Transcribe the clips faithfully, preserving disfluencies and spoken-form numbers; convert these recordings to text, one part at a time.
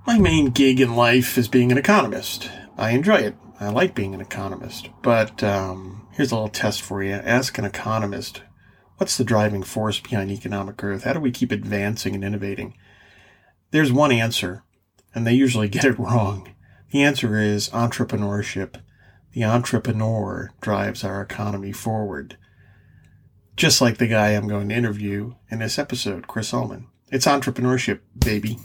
My main gig in life is being an economist. I enjoy it. I like being an economist. But um, here's a little test for you. Ask an economist, what's the driving force behind economic growth? How do we keep advancing and innovating? There's one answer, and they usually get it wrong. The answer is entrepreneurship. The entrepreneur drives our economy forward. Just like the guy I'm going to interview in this episode, Chris Ullman. It's entrepreneurship, baby.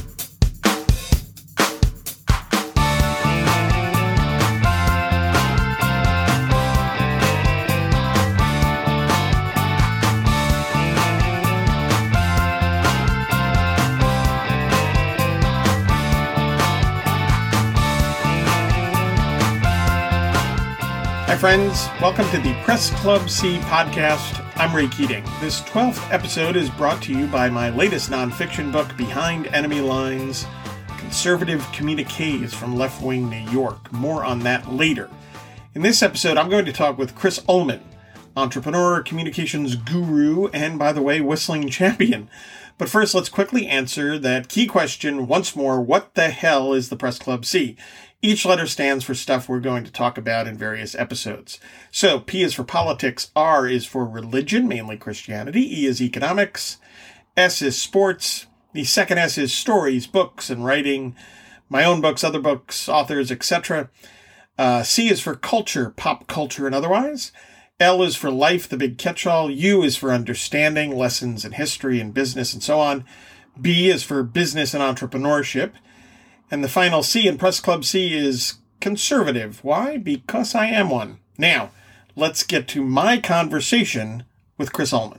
Hi friends, welcome to the Press Club C podcast. I'm Ray Keating. This twelfth episode is brought to you by my latest nonfiction book, Behind Enemy Lines, Conservative Communiques from Left Wing New York. More on that later. In this episode, I'm going to talk with Chris Ullman, entrepreneur, communications guru, and by the way, whistling champion. But first, let's quickly answer that key question once more. What the hell is the Press Club C? Each letter stands for stuff we're going to talk about in various episodes. So, P is for politics, R is for religion, mainly Christianity, E is economics, S is sports, the second S is stories, books, and writing, my own books, other books, authors, et cetera. Uh, C is for culture, pop culture and otherwise. L is for life, the big catch-all. U is for understanding, lessons in history and business and so on. B is for business and entrepreneurship. And the final C in Press Club C is conservative. Why? Because I am one. Now, let's get to my conversation with Chris Ullman.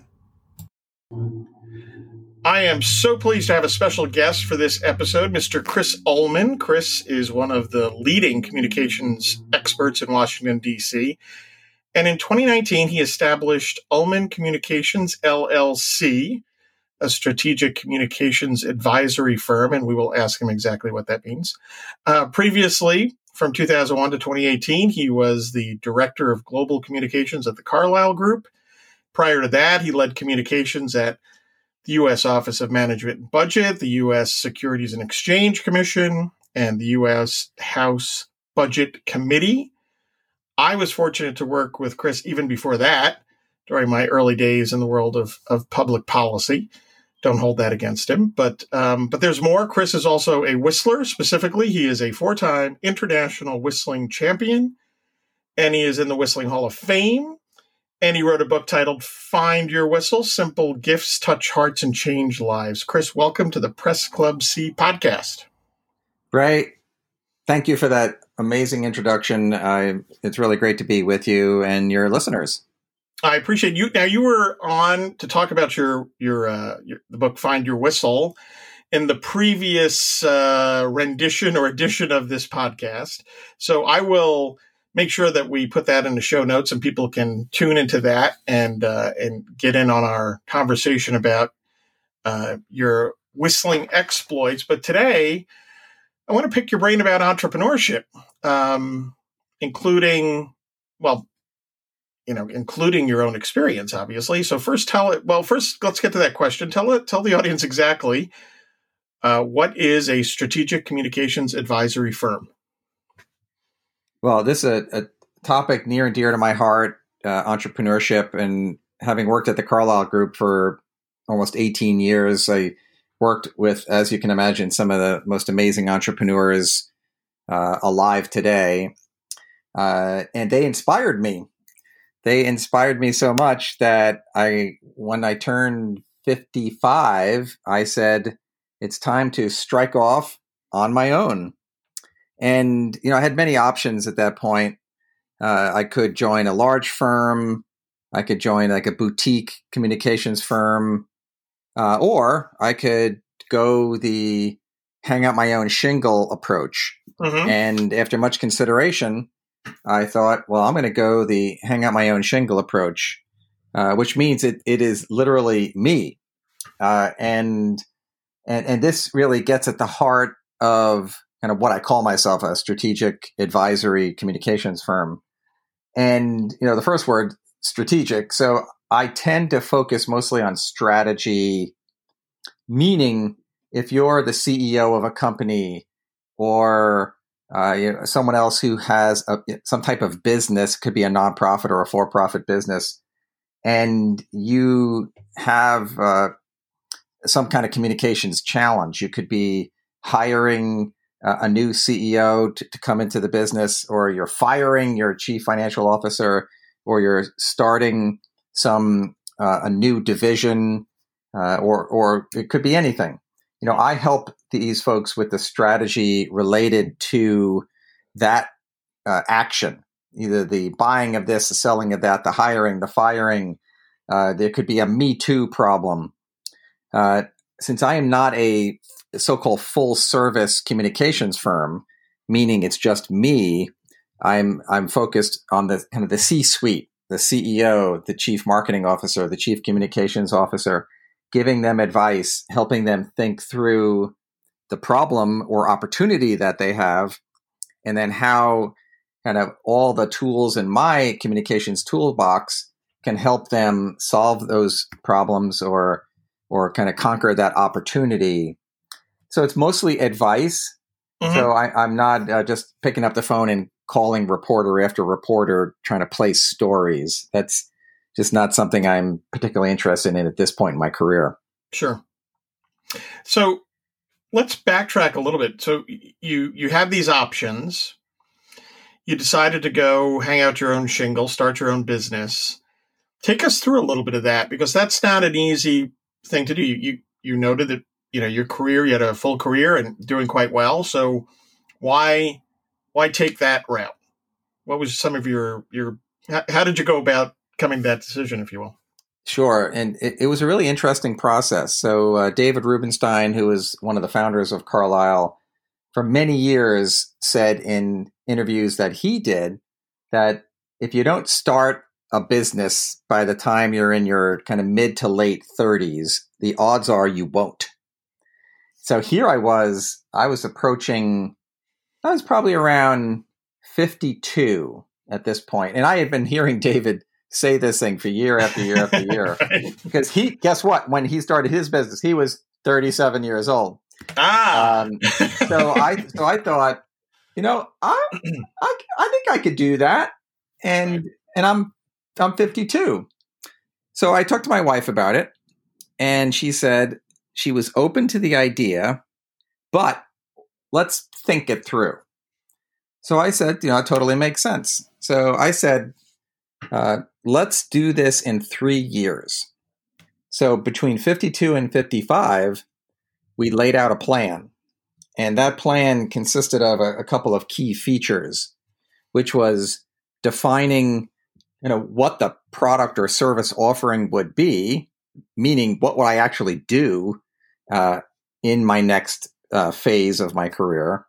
I am so pleased to have a special guest for this episode, Mister Chris Ullman. Chris is one of the leading communications experts in Washington, D C, and in twenty nineteen, he established Ullman Communications, L L C, a strategic communications advisory firm, and we will ask him exactly what that means. Uh, previously, from two thousand one to twenty eighteen, he was the director of global communications at the Carlyle Group. Prior to that, he led communications at the U S Office of Management and Budget, the U S Securities and Exchange Commission, and the U S House Budget Committee. I was fortunate to work with Chris even before that, during my early days in the world of, of public policy. Don't hold that against him. But um, but there's more. Chris is also a whistler. Specifically, he is a four-time international whistling champion, and he is in the Whistling Hall of Fame. And he wrote a book titled Find Your Whistle, Simple Gifts, Touch Hearts, and Change Lives. Chris, welcome to the Press Club C podcast. Ray, thank you for that amazing introduction. Uh, it's really great to be with you and your listeners. I appreciate you. Now, you were on to talk about your your, uh, your the book Find Your Whistle in the previous uh, rendition or edition of this podcast. So I will make sure that we put that in the show notes and people can tune into that and uh, and get in on our conversation about uh, your whistling exploits. But today, I want to pick your brain about entrepreneurship, um, including, well, you know, including your own experience, obviously. So first tell it, well, first let's get to that question. Tell it, tell the audience exactly uh, what is a strategic communications advisory firm? Well, this is a, a topic near and dear to my heart, uh, entrepreneurship. And having worked at the Carlyle Group for almost eighteen years, I worked with, as you can imagine, some of the most amazing entrepreneurs uh, alive today. Uh, and they inspired me. They inspired me so much that I, when I turned fifty-five, I said, it's time to strike off on my own. And, you know, I had many options at that point. Uh, I could join a large firm. I could join like a boutique communications firm. Uh, or I could go the hang out my own shingle approach. Mm-hmm. And after much consideration, I thought, well, I'm going to go the hang out my own shingle approach, uh, which means it it is literally me. Uh, and, and, and this really gets at the heart of kind of what I call myself, a strategic advisory communications firm. And, you know, the first word, strategic. So I tend to focus mostly on strategy, meaning if you're the C E O of a company or uh, you know, someone else who has a, some type of business, could be a nonprofit or a for-profit business, and you have uh, some kind of communications challenge. You could be hiring uh, a new C E O to, to come into the business, or you're firing your chief financial officer, or you're starting some uh, a new division, uh, or or it could be anything. You know, I help these folks with the strategy related to that uh, action, either the buying of this, the selling of that, the hiring, the firing. Uh, there could be a Me Too problem. Uh, since I am not a so-called full-service communications firm, meaning it's just me, I'm I'm focused on the kind of the C-suite, the C E O, the chief marketing officer, the chief communications officer, giving them advice, helping them think through the problem or opportunity that they have, and then how kind of all the tools in my communications toolbox can help them solve those problems or or kind of conquer that opportunity. So it's mostly advice. Mm-hmm. So I, I'm not uh, just picking up the phone and calling reporter after reporter trying to place stories. That's just not something I'm particularly interested in at this point in my career. Sure. So let's backtrack a little bit. So you you have these options. You decided to go hang out your own shingle, start your own business. Take us through a little bit of that, because that's not an easy thing to do. You you, you noted that, you know, your career, you had a full career and doing quite well. So why why take that route? What was some of your your how, how did you go about coming to that decision, if you will? Sure. And it, it was a really interesting process. So uh, David Rubenstein, who was one of the founders of Carlyle, for many years said in interviews that he did that if you don't start a business by the time you're in your kind of mid to late thirties, the odds are you won't. So here I was, I was approaching, I was probably around fifty-two at this point. And I had been hearing David say this thing for year after year after year. Right. Because he, guess what? When he started his business, he was thirty-seven years old. Ah. Um, so I, so I thought, you know, I, I, I think I could do that. And, and I'm, I'm fifty-two. So I talked to my wife about it, and she said she was open to the idea, but let's think it through. So I said, you know, it totally makes sense. So I said, uh, let's do this in three years. So between fifty-two and fifty-five, we laid out a plan. And that plan consisted of a, a couple of key features, which was defining, you know, what the product or service offering would be, meaning what would I actually do uh, in my next uh, phase of my career.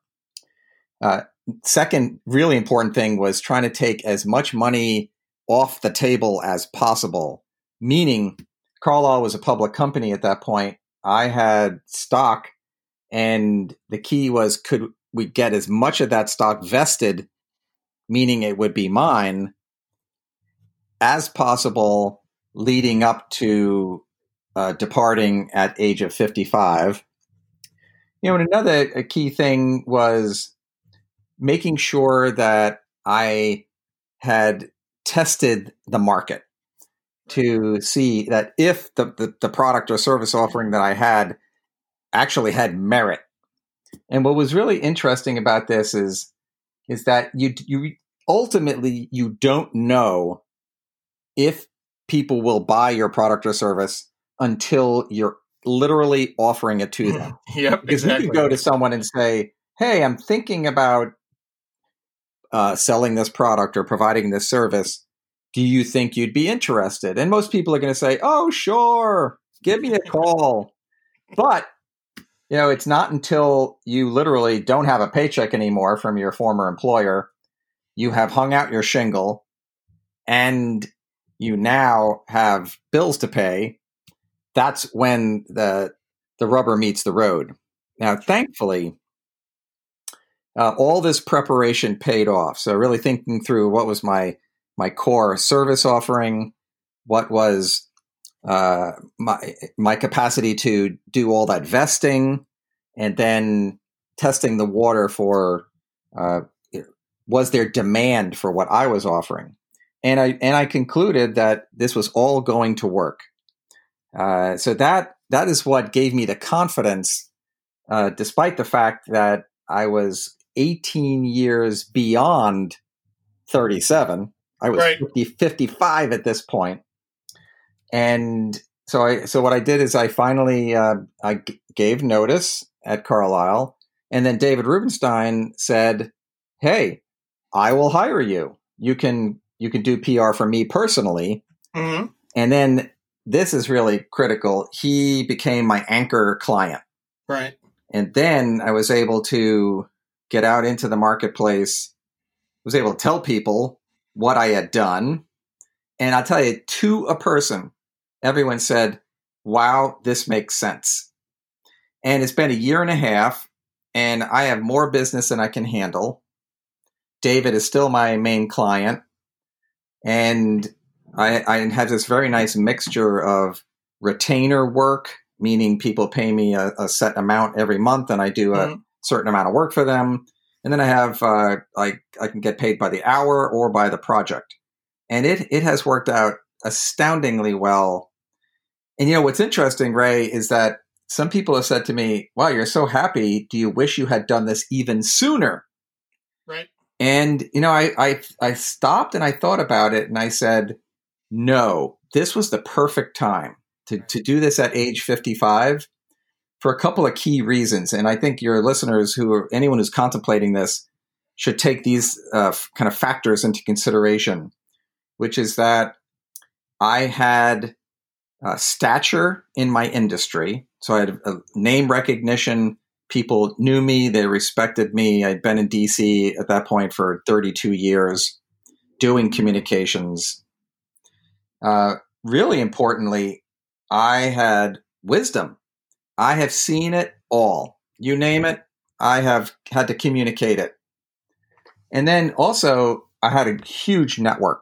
Uh, second, really important thing was trying to take as much money off the table as possible, meaning Carlyle was a public company at that point. I had stock, and the key was, could we get as much of that stock vested, meaning it would be mine, as possible leading up to uh, departing at age of fifty-five. You know, and another a key thing was making sure that I had tested the market to see that if the, the, the product or service offering that I had actually had merit. And what was really interesting about this is, is that you you ultimately you don't know if people will buy your product or service until you're literally offering it to them. Yep, because exactly. You can go to someone and say, hey, I'm thinking about uh, selling this product or providing this service. Do you think you'd be interested? And most people are going to say, oh, sure, give me a call. But, you know, it's not until you literally don't have a paycheck anymore from your former employer, you have hung out your shingle, and you now have bills to pay. That's when the the rubber meets the road. Now, thankfully, uh, all this preparation paid off. So really thinking through what was my my core service offering, what was uh, my my capacity to do all that vesting, and then testing the water for uh, was there demand for what I was offering, and I and I concluded that this was all going to work. Uh, so that that is what gave me the confidence, uh, despite the fact that I was eighteen years beyond thirty-seven. I was right. fifty, fifty-five at this point. And so I, so what I did is I finally, uh, I g- gave notice at Carlisle, and then David Rubenstein said, "Hey, I will hire you. You can, you can do P R for me personally." Mm-hmm. And then this is really critical. He became my anchor client. Right. And then I was able to get out into the marketplace, was able to tell people what I had done. And I'll tell you, to a person, everyone said, "Wow, this makes sense." And it's been a year and a half, and I have more business than I can handle. David is still my main client. And I, I have this very nice mixture of retainer work, meaning people pay me a, a set amount every month, and I do a mm-hmm. certain amount of work for them. And then I have, uh, I, I can get paid by the hour or by the project. And it, it has worked out astoundingly well. And, you know, what's interesting, Ray, is that some people have said to me, "Wow, you're so happy. Do you wish you had done this even sooner?" Right. And, you know, I, I, I stopped and I thought about it, and I said, no, this was the perfect time to, to do this at age fifty-five for a couple of key reasons. And I think your listeners, who are anyone who's contemplating this, should take these uh, kind of factors into consideration, which is that I had uh, stature in my industry. So I had a name recognition. People knew me. They respected me. I'd been in D C at that point for thirty-two years doing communications. Uh, really importantly, I had wisdom. I have seen it all. You name it, I have had to communicate it. And then also, I had a huge network.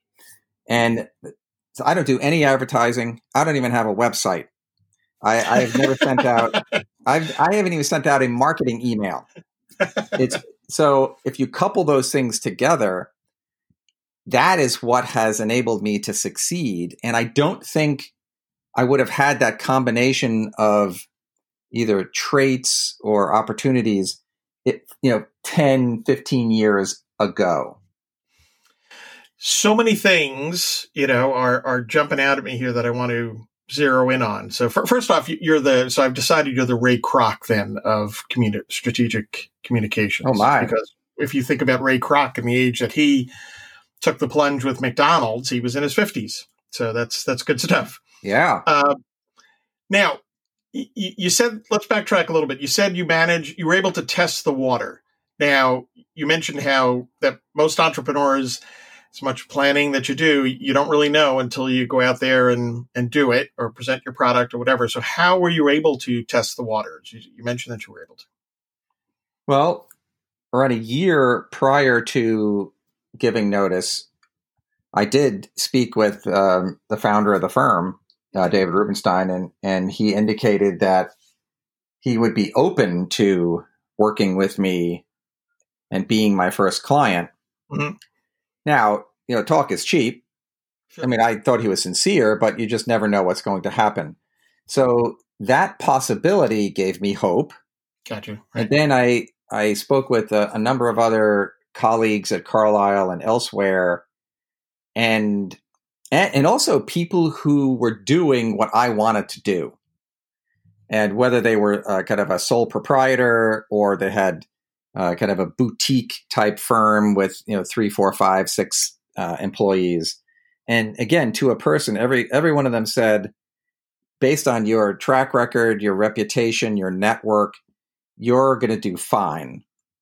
And so I don't do any advertising. I don't even have a website. I, I've never sent out, I've, I haven't even sent out a marketing email. It's so if you couple those things together, that is what has enabled me to succeed. And I don't think I would have had that combination of either traits or opportunities, it, you know, ten, fifteen years ago. So many things, you know, are, are jumping out at me here that I want to zero in on. So for, first off, you're the, so I've decided you're the Ray Kroc then of communi- strategic communications. Oh my. Because if you think about Ray Kroc and the age that he took the plunge with McDonald's, he was in his fifties. So that's, that's good stuff. Yeah. Uh, now y- you said, let's backtrack a little bit. You said you managed, you were able to test the water. Now you mentioned how that most entrepreneurs, as much planning that you do, you don't really know until you go out there and, and do it or present your product or whatever. So how were you able to test the waters? You, you mentioned that you were able to. Well, around a year prior to giving notice, I did speak with um, the founder of the firm, uh, David Rubenstein, and, and he indicated that he would be open to working with me and being my first client. Mm-hmm. Now, you know, talk is cheap. Sure. I mean, I thought he was sincere, but you just never know what's going to happen. So that possibility gave me hope. Gotcha. Right. And then I, I spoke with a, a number of other colleagues at Carlisle and elsewhere, and, and also people who were doing what I wanted to do. And whether they were uh, kind of a sole proprietor or they had Uh, kind of a boutique type firm with, you know, three, four, five, six uh, employees. And again, to a person, every every one of them said, based on your track record, your reputation, your network, you're going to do fine.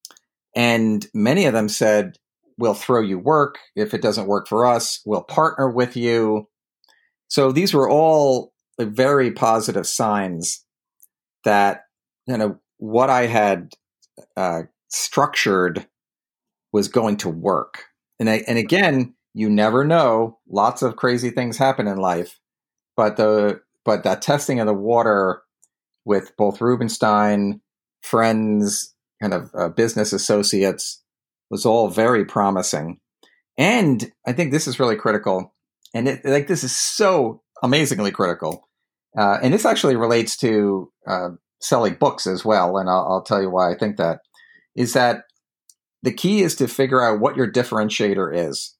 And many of them said, we'll throw you work. If it doesn't work for us, we'll partner with you. So these were all very positive signs that, you know, what I had uh, structured was going to work. And I, and again, you never know. Lots of crazy things happen in life, but the but that testing of the water with both Rubenstein friends, kind of uh, business associates, was all very promising. And I think this is really critical. And it, like this is so amazingly critical. Uh, and this actually relates to uh, selling books as well. And I'll, I'll tell you why I think that is that the key is to figure out what your differentiator is.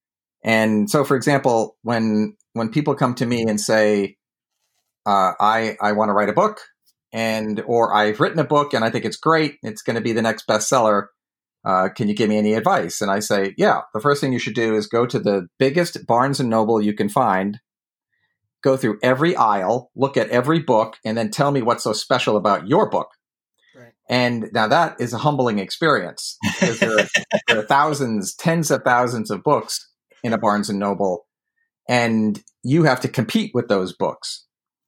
And so, for example, when when people come to me and say, uh, I, I want to write a book, and or I've written a book and I think it's great, it's going to be the next bestseller, uh, can you give me any advice? And I say, yeah, the first thing you should do is go to the biggest Barnes and Noble you can find, go through every aisle, look at every book, and then tell me what's so special about your book. Right. And now that is a humbling experience because there are, there are thousands, tens of thousands of books in a Barnes and Noble, and you have to compete with those books.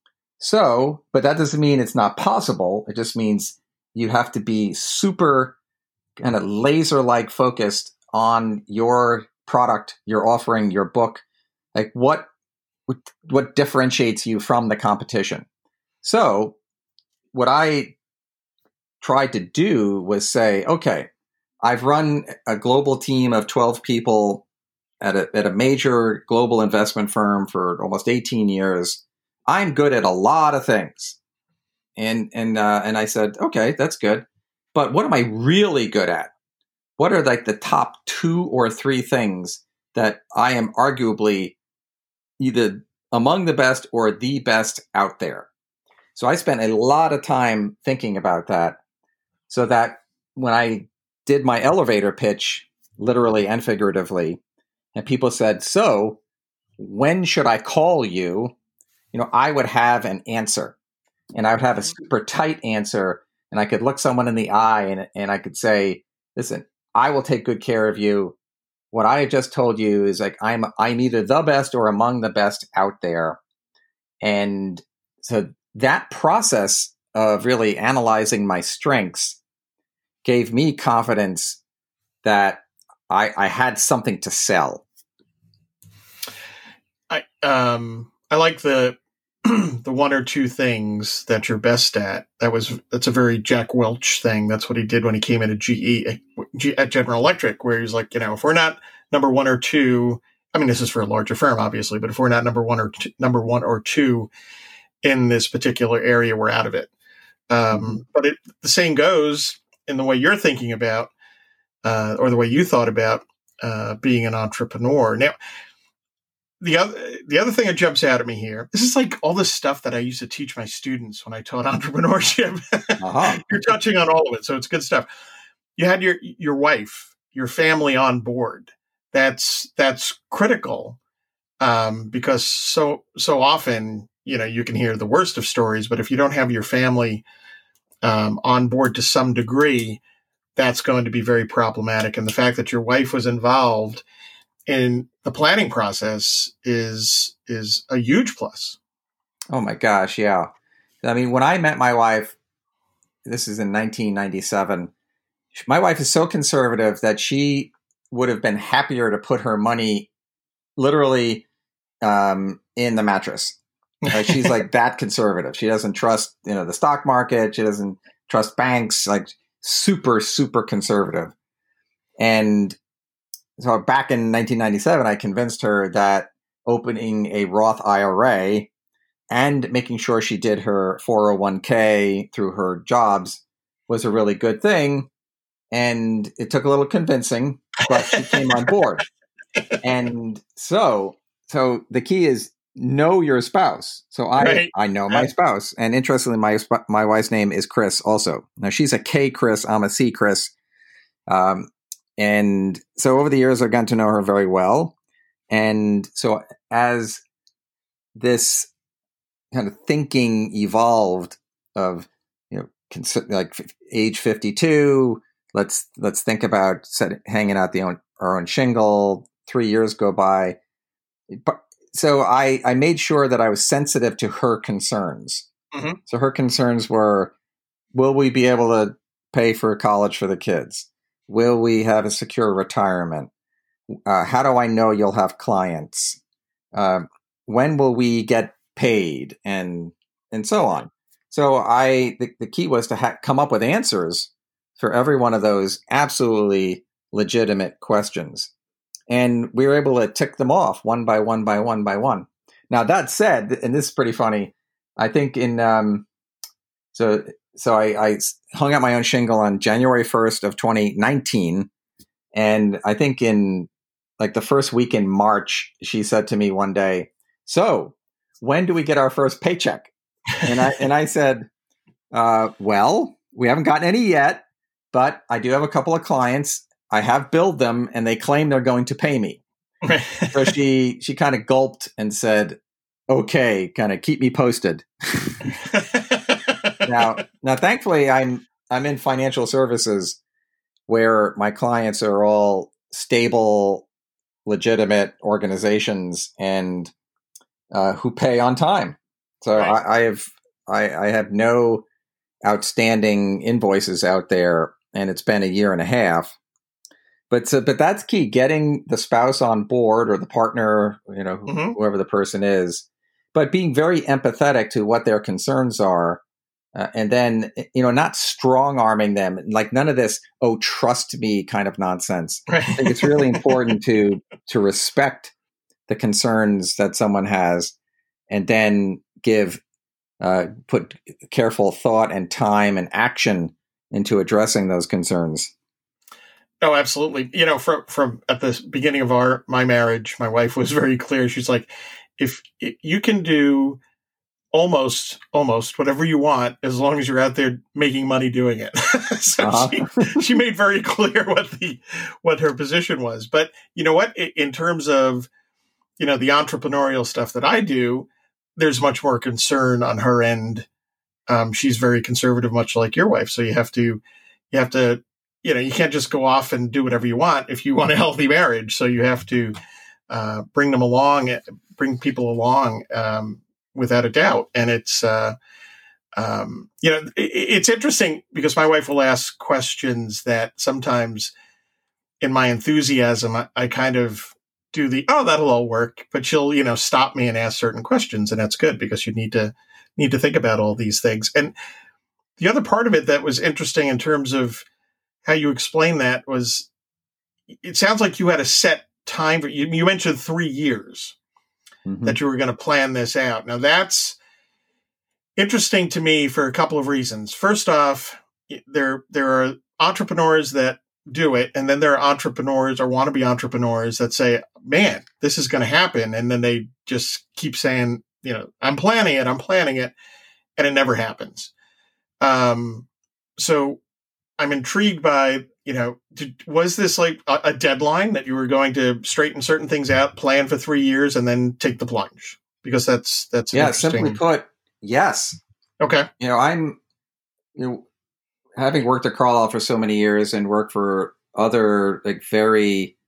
So, but that doesn't mean it's not possible. It just means you have to be super kind of laser-like focused on your product, your offering, your book. Like what, what, what differentiates you from the competition? So what I tried to do was say, okay, I've run a global team of twelve people at a, at a major global investment firm for almost eighteen years. I'm good at a lot of things. And, and, uh, and I said, okay, that's good. But what am I really good at? What are like the top two or three things that I am arguably either among the best or the best out there? So I spent a lot of time thinking about that so that when I did my elevator pitch, literally and figuratively, and people said, so when should I call you? You know, I would have an answer, and I would have a super tight answer, and I could look someone in the eye and, and I could say, listen, I will take good care of you. What I just told you is like, I'm, I'm either the best or among the best out there. And so that process of really analyzing my strengths gave me confidence that I, I had something to sell. I um I like the the one or two things that you're best at. That was that's a very Jack Welch thing. That's what he did when he came into G E G, at General Electric, where he's like, you know, if we're not number one or two, I mean, this is for a larger firm, obviously, but if we're not number one or two, number one or two in this particular area, we're out of it. Um, but it, the same goes in the way you're thinking about, uh, or the way you thought about uh, being an entrepreneur. Now, The other, the other thing that jumps out at me here, this is like all this stuff that I used to teach my students when I taught entrepreneurship. Uh-huh. You're touching on all of it, so it's good stuff. You had your your wife, your family on board. That's that's critical um, because so so often, you know, you can hear the worst of stories, but if you don't have your family um, on board to some degree, that's going to be very problematic. And the fact that your wife was involved in the planning process is is a huge plus. Oh my gosh, yeah. I mean, when I met my wife, this is in nineteen ninety-seven, my wife is so conservative that she would have been happier to put her money literally um, in the mattress. Like, she's like that conservative. She doesn't trust, you know, the stock market. She doesn't trust banks, like super, super conservative. And so back in nineteen ninety-seven, I convinced her that opening a Roth I R A and making sure she did her four oh one k through her jobs was a really good thing. And it took a little convincing, but she came on board. And so, so the key is know your spouse. So I, right. I know my spouse. And interestingly, my, my wife's name is Chris also. Now she's a K Chris, I'm a C Chris. Um, And so over the years, I've gotten to know her very well. And so as this kind of thinking evolved of, you know, cons- like age fifty-two, let's let's think about set, hanging out the own, our own shingle. Three years go by. But, so I, I made sure that I was sensitive to her concerns. Mm-hmm. So her concerns were, will we be able to pay for college for the kids? Will we have a secure retirement? Uh, how do I know you'll have clients? Uh, when will we get paid? And and so on. So I, the, the key was to ha- come up with answers for every one of those absolutely legitimate questions. And we were able to tick them off one by one by one by one. Now, that said, and this is pretty funny, I think in, um, so so I, I hung out my own shingle on January first of twenty nineteen. And I think in like the first week in March, she said to me one day, "So when do we get our first paycheck?" And I, and I said, uh, well, we haven't gotten any yet, but I do have a couple of clients. I have billed them and they claim they're going to pay me. So she, she kind of gulped and said, "Okay, kind of keep me posted." now, now, thankfully I'm, I'm in financial services where my clients are all stable, legitimate organizations and, uh, who pay on time. So right. I, I have, I, I have no outstanding invoices out there, and it's been a year and a half. But so, but that's key: getting the spouse on board or the partner, you know, mm-hmm. whoever the person is, but being very empathetic to what their concerns are, uh, and then you know, not strong arming them, like none of this "oh, trust me" kind of nonsense. Right. I think it's really important to to respect the concerns that someone has, and then give uh, put careful thought and time and action into addressing those concerns. Oh, absolutely. You know, from from at the beginning of our my marriage, my wife was very clear. She's like, if, if you can do almost almost whatever you want, as long as you're out there making money doing it. So uh-huh. she, she made very clear what the what her position was. But you know what? In terms of, you know, the entrepreneurial stuff that I do, there's much more concern on her end. Um, she's very conservative, much like your wife. So you have to, you have to, you know, you can't just go off and do whatever you want if you want a healthy marriage. So you have to uh, bring them along, bring people along um, without a doubt. And it's, uh, um, you know, it, it's interesting because my wife will ask questions that sometimes in my enthusiasm, I, I kind of do the, oh, that'll all work. But she'll, you know, stop me and ask certain questions. And that's good because you need to need to think about all these things. And the other part of it that was interesting in terms of how you explain that was, it sounds like you had a set time for you. You mentioned three years mm-hmm. that you were going to plan this out. Now that's interesting to me for a couple of reasons. First off, there, there are entrepreneurs that do it. And then there are entrepreneurs or wannabe entrepreneurs that say, man, this is going to happen. And then they just keep saying, you know, I'm planning it, I'm planning it. And it never happens. Um, so I'm intrigued by, you know, did, was this like a, a deadline that you were going to straighten certain things out, plan for three years, and then take the plunge? Because that's that's yeah. interesting. Simply put, yes. Okay. You know, I'm you know having worked at Carlyle for so many years and worked for other like very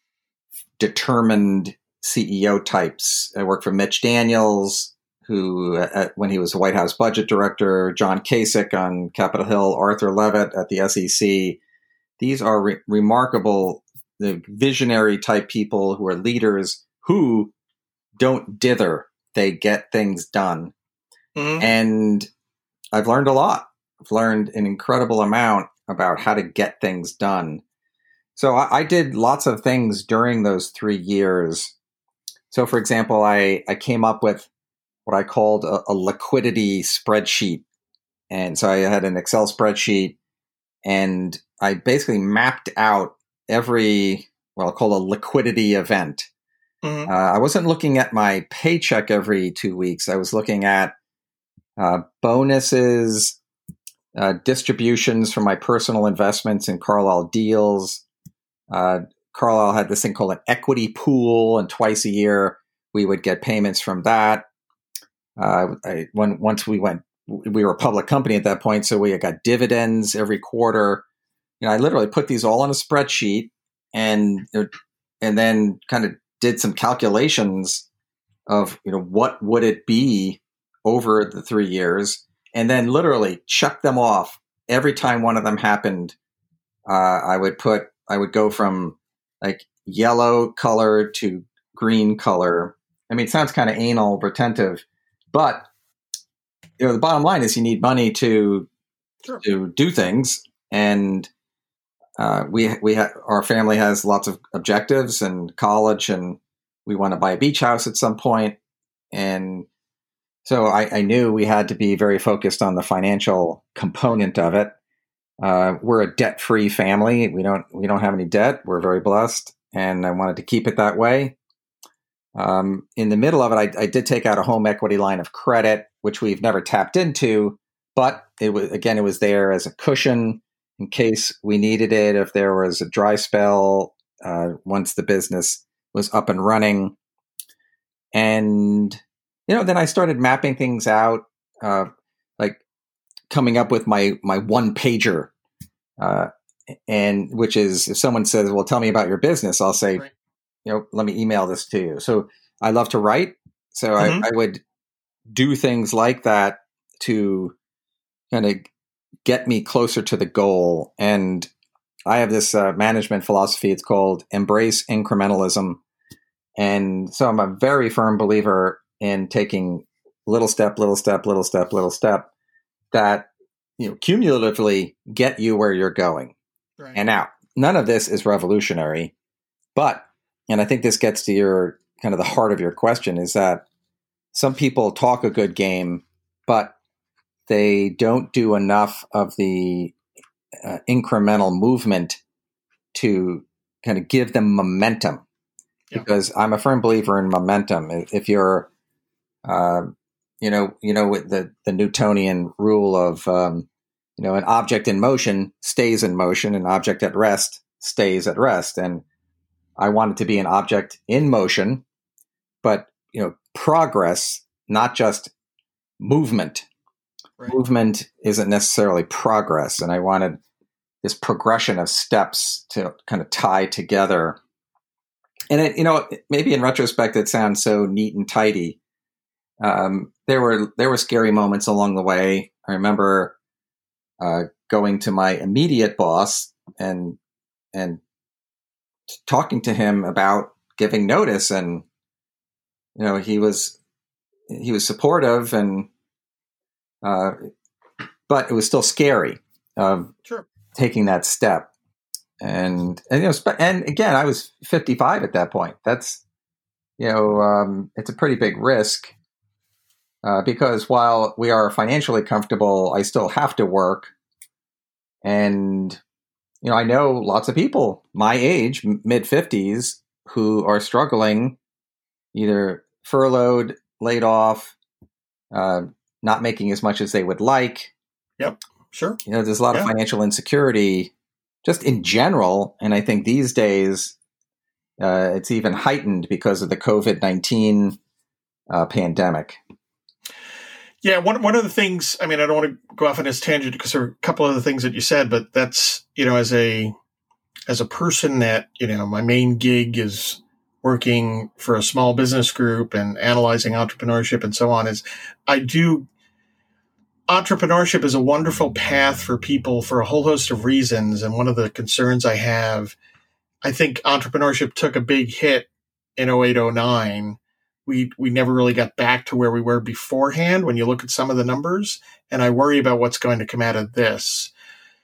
determined C E O types. I worked for Mitch Daniels, who, uh, when he was White House budget director, John Kasich on Capitol Hill, Arthur Levitt at the S E C. These are re- remarkable, the visionary type people who are leaders who don't dither. They get things done. Mm-hmm. And I've learned a lot. I've learned an incredible amount about how to get things done. So I, I did lots of things during those three years. So, for example, I, I came up with what I called a, a liquidity spreadsheet. And so I had an Excel spreadsheet and I basically mapped out every, well, I'll call a liquidity event. Mm-hmm. Uh, I wasn't looking at my paycheck every two weeks. I was looking at uh, bonuses, uh, distributions from my personal investments in Carlyle deals. Uh, Carlyle had this thing called an equity pool, and twice a year we would get payments from that. Uh, I, when once we went, we were a public company at that point, so we got dividends every quarter. You know, I literally put these all in a spreadsheet, and and then kind of did some calculations of, you know, what would it be over the three years, and then literally check them off every time one of them happened. Uh, I would put, I would go from like yellow color to green color. I mean, it sounds kind of anal, retentive. But you know, the bottom line is you need money to sure. to do things, and uh, we we ha- our family has lots of objectives and college, and we want to buy a beach house at some point, and so I, I knew we had to be very focused on the financial component of it. Uh, we're a debt-free family. We don't we don't have any debt. We're very blessed, and I wanted to keep it that way. Um, in the middle of it, I, I did take out a home equity line of credit, which we've never tapped into, but it was again it was there as a cushion in case we needed it if there was a dry spell uh, once the business was up and running. And you know, then I started mapping things out, uh, like coming up with my my one pager, uh, and which is if someone says, "Well, tell me about your business," I'll say, right. you know, let me email this to you. So I love to write, so mm-hmm. I, I would do things like that to kind of get me closer to the goal. And I have this uh, management philosophy. It's called embrace incrementalism, and so I'm a very firm believer in taking little step, little step, little step, little step that, you know, cumulatively get you where you're going. Right. And now, none of this is revolutionary, but, and I think this gets to your kind of the heart of your question, is that some people talk a good game, but they don't do enough of the uh, incremental movement to kind of give them momentum. Yeah. Because I'm a firm believer in momentum. If you're Uh, you know, you know, with the, the Newtonian rule of, um, you know, an object in motion stays in motion, an object at rest stays at rest. And I want it to be an object in motion, but, you know, progress, not just movement. Right. Movement isn't necessarily progress. And I wanted this progression of steps to kind of tie together. And it, you know, maybe in retrospect, it sounds so neat and tidy. Um, there were there were scary moments along the way. I remember uh, going to my immediate boss and and talking to him about giving notice, and you know he was he was supportive, and uh, but it was still scary of sure. taking that step. And and you know and again, I was fifty-five at that point. That's you know um, it's a pretty big risk. Uh, because while we are financially comfortable, I still have to work. And, you know, I know lots of people my age, mid fifties, who are struggling, either furloughed, laid off, uh, not making as much as they would like. Yep, sure. You know, there's a lot yeah. of financial insecurity just in general. And I think these days uh, it's even heightened because of the COVID nineteen uh, pandemic. Yeah, one one of the things, I mean, I don't want to go off on this tangent because there are a couple of the things that you said, but that's, you know, as a as a person that, you know, my main gig is working for a small business group and analyzing entrepreneurship and so on, is I do, entrepreneurship is a wonderful path for people for a whole host of reasons. And one of the concerns I have, I think entrepreneurship took a big hit in oh eight, oh nine. We we never really got back to where we were beforehand when you look at some of the numbers. And I worry about what's going to come out of this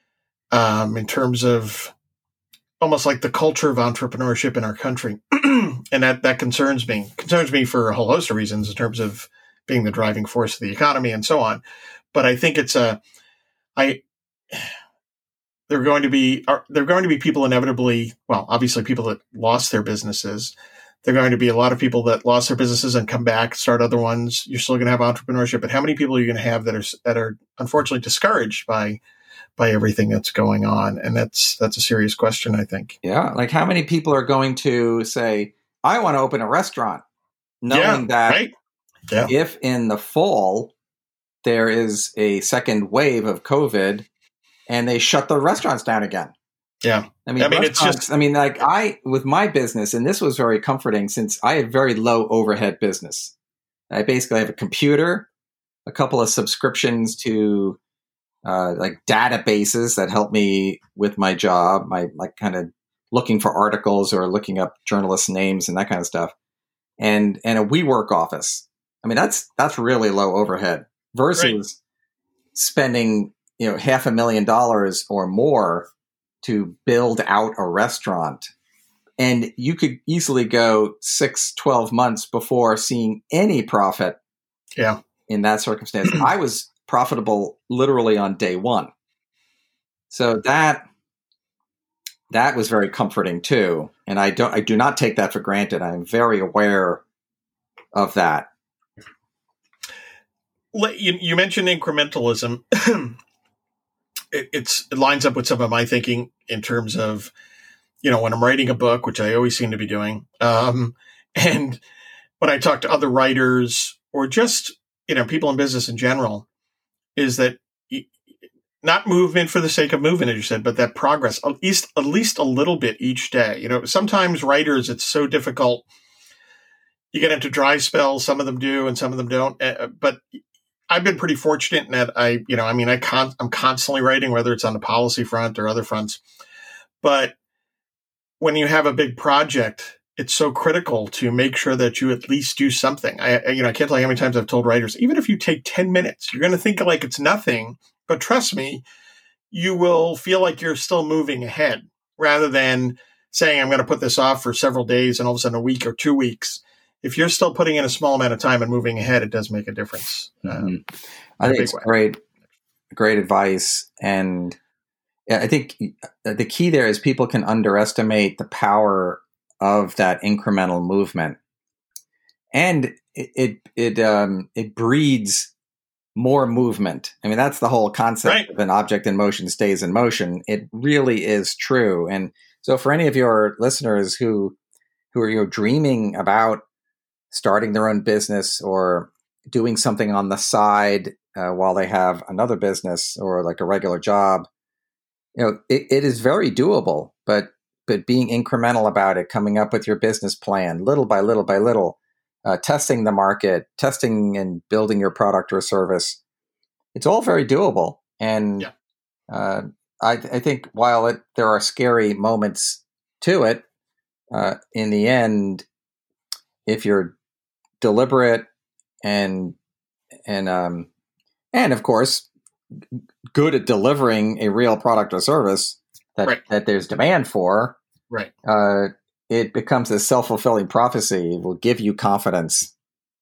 um, in terms of almost like the culture of entrepreneurship in our country. And that, that concerns me. Concerns me for a whole host of reasons in terms of being the driving force of the economy and so on. But I think it's a, I, there are going to be, are, there are going to be people inevitably, well, obviously people that lost their businesses. There are going to be a lot of people that lost their businesses and come back, start other ones. You're still going to have entrepreneurship, but how many people are you going to have that are that are unfortunately discouraged by by everything that's going on? And that's that's a serious question, I think. Yeah, like how many people are going to say, "I want to open a restaurant," knowing yeah, that right? yeah. if in the fall there is a second wave of COVID and they shut the restaurants down again. Yeah. I mean, I mean, it's just, I mean, like I, with my business, and this was very comforting since I have very low overhead business. I basically have a computer, a couple of subscriptions to uh, like databases that help me with my job, my like kind of looking for articles or looking up journalists' names and that kind of stuff. And, and a WeWork office. I mean, that's, that's really low overhead. versus right. spending, you know, half a million dollars or more to build out a restaurant. And you could easily go six, twelve months before seeing any profit. Yeah. In that circumstance. I was profitable literally on day one. So that that was very comforting too. And I don't I do not take that for granted. I'm very aware of that. You, you mentioned incrementalism. it, it's, it lines up with some of my thinking in terms of, you know, when I'm writing a book, which I always seem to be doing, um, and when I talk to other writers or just, you know, people in business in general, is that not movement for the sake of movement, as you said, but that progress, at least, at least a little bit each day. You know, sometimes writers, it's so difficult. You get into dry spells. Some of them do, and some of them don't. Uh, but I've been pretty fortunate in that I, you know, I mean, I con- I'm constantly writing, whether it's on the policy front or other fronts. But when you have a big project, it's so critical to make sure that you at least do something. I, you know, I can't tell you how many times I've told writers, even if you take ten minutes, you're going to think like it's nothing, but trust me, you will feel like you're still moving ahead rather than saying, I'm going to put this off for several days and all of a sudden a week or two weeks. If you're still putting in a small amount of time and moving ahead, it does make a difference. Mm-hmm. Um, I think it's way. great, great advice. And I think the key there is people can underestimate the power of that incremental movement, and it it it, um, it breeds more movement. I mean, that's the whole concept right. of an object in motion stays in motion. It really is true. And so, for any of your listeners who who are you know, dreaming about starting their own business or doing something on the side uh, while they have another business or like a regular job, you know, it, it is very doable. But but being incremental about it, coming up with your business plan, little by little by little, uh, testing the market, testing and building your product or service, it's all very doable. And yeah. uh, I, I think while it, there are scary moments to it, uh, in the end, if you're deliberate and and um, and of course good at delivering a real product or service that, right. that there's demand for, right? Uh, it becomes a self-fulfilling prophecy. It will give you confidence.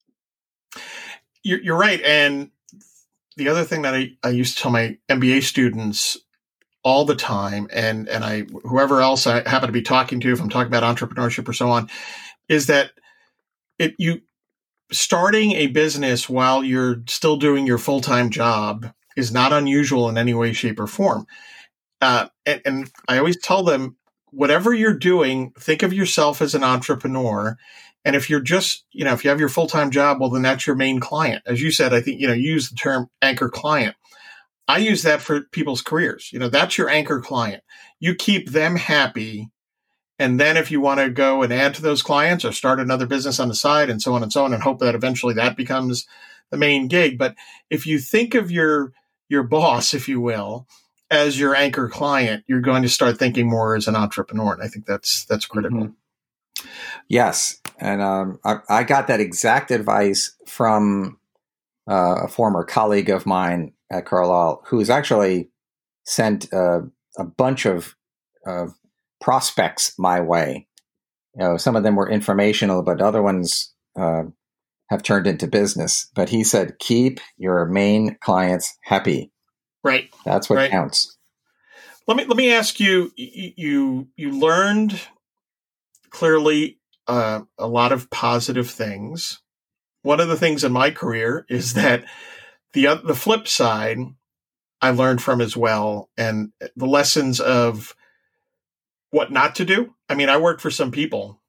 You're, you're right. And the other thing that I, I used to tell my M B A students all the time, and, and I, whoever else I happen to be talking to, if I'm talking about entrepreneurship or so on, is that it, you starting a business while you're still doing your full-time job is not unusual in any way, shape, or form. Uh, and, and I always tell them, whatever you're doing, think of yourself as an entrepreneur. And if you're just, you know, if you have your full-time job, well, then that's your main client. As you said, I think, you know, you use the term anchor client. I use that for people's careers. You know, that's your anchor client. You keep them happy. And then if you want to go and add to those clients or start another business on the side and so on and so on, and hope that eventually that becomes the main gig. But if you think of your, your boss, if you will, as your anchor client, you're going to start thinking more as an entrepreneur. And I think that's, that's critical. Mm-hmm. Yes. And um, I, I got that exact advice from uh, a former colleague of mine at Carlyle, who's actually sent uh, a bunch of uh, prospects my way. You know, some of them were informational, but other ones uh, have turned into business. But he said, keep your main clients happy. Right. That's what right. counts. Let me let me ask you. You you learned clearly uh, a lot of positive things. One of the things in my career is that the the flip side I learned from as well, and the lessons of what not to do. I mean, I worked for some people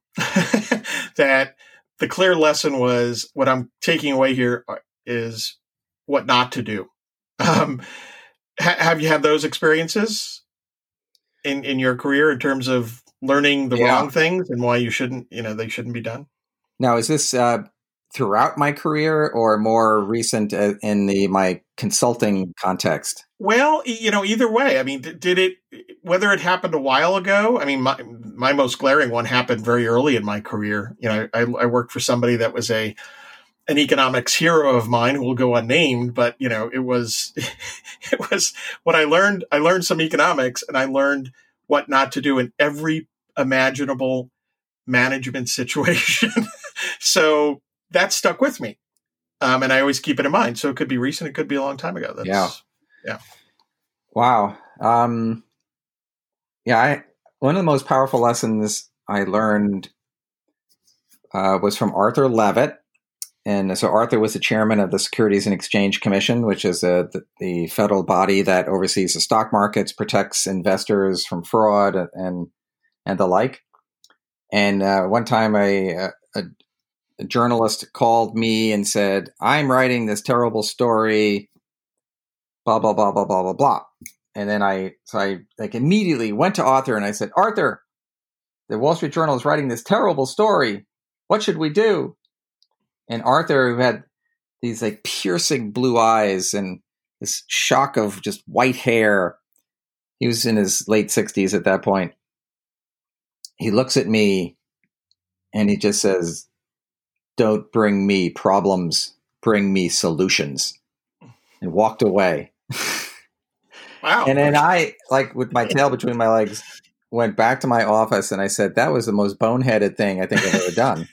that the clear lesson was, what I'm taking away here is what not to do. Um, ha- have you had those experiences in, in your career in terms of learning the yeah. wrong things and why you shouldn't, you know, they shouldn't be done? Now, is this uh, throughout my career or more recent in the my consulting context? Well, you know, either way. I mean, did it, whether it happened a while ago? I mean, my my most glaring one happened very early in my career. You know, I, I worked for somebody that was a an economics hero of mine who will go unnamed, but you know, it was, it was what I learned. I learned some economics, and I learned what not to do in every imaginable management situation. So that stuck with me. Um, and I always keep it in mind. So it could be recent. It could be a long time ago. That's, yeah. Yeah. Wow. Um, yeah. I, one of the most powerful lessons I learned uh, was from Arthur Levitt. And so Arthur was the chairman of the Securities and Exchange Commission, which is a, the, the federal body that oversees the stock markets, protects investors from fraud and and the like. And uh, one time a, a, a journalist called me and said, I'm writing this terrible story, blah, blah, blah, blah, blah, blah, blah. And then I, so I like immediately went to Arthur and I said, Arthur, the Wall Street Journal is writing this terrible story. What should we do? And Arthur, who had these like piercing blue eyes and this shock of just white hair, he was in his late sixties at that point. He looks at me and he just says, don't bring me problems, bring me solutions, and walked away. Wow. And then I, like with my tail between my legs, went back to my office and I said, that was the most boneheaded thing I think I've ever done.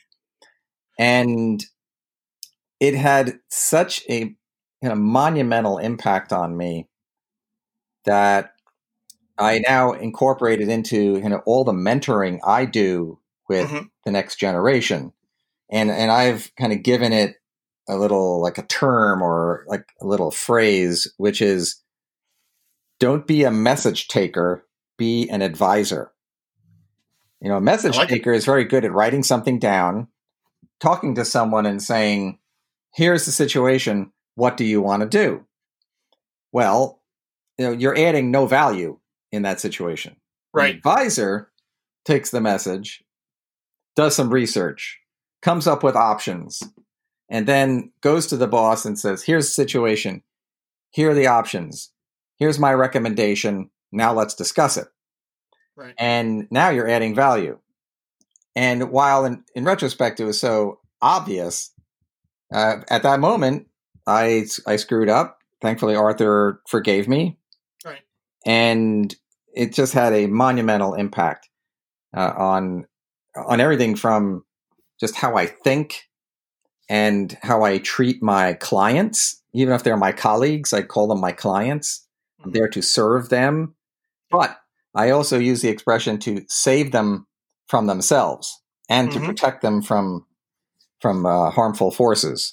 And it had such a you know, monumental impact on me that I now incorporate it into you know, all the mentoring I do with mm-hmm. the next generation. And and I've kind of given it a little like a term or like a little phrase, which is don't be a message taker, be an advisor. You know, a message like taker it. is very good at writing something down, talking to someone and saying, here's the situation. What do you want to do? Well, you know, you're adding no value in that situation. Right. The advisor takes the message, does some research, comes up with options, and then goes to the boss and says, here's the situation. Here are the options. Here's my recommendation. Now let's discuss it. Right. And now you're adding value. And while in, in retrospect, it was so obvious, uh, at that moment, I, I screwed up. Thankfully, Arthur forgave me. Right. And it just had a monumental impact uh, on on everything from just how I think and how I treat my clients. Even if they're my colleagues, I call them my clients. I'm there to serve them. But I also use the expression to save them from themselves and mm-hmm. to protect them from from uh, harmful forces.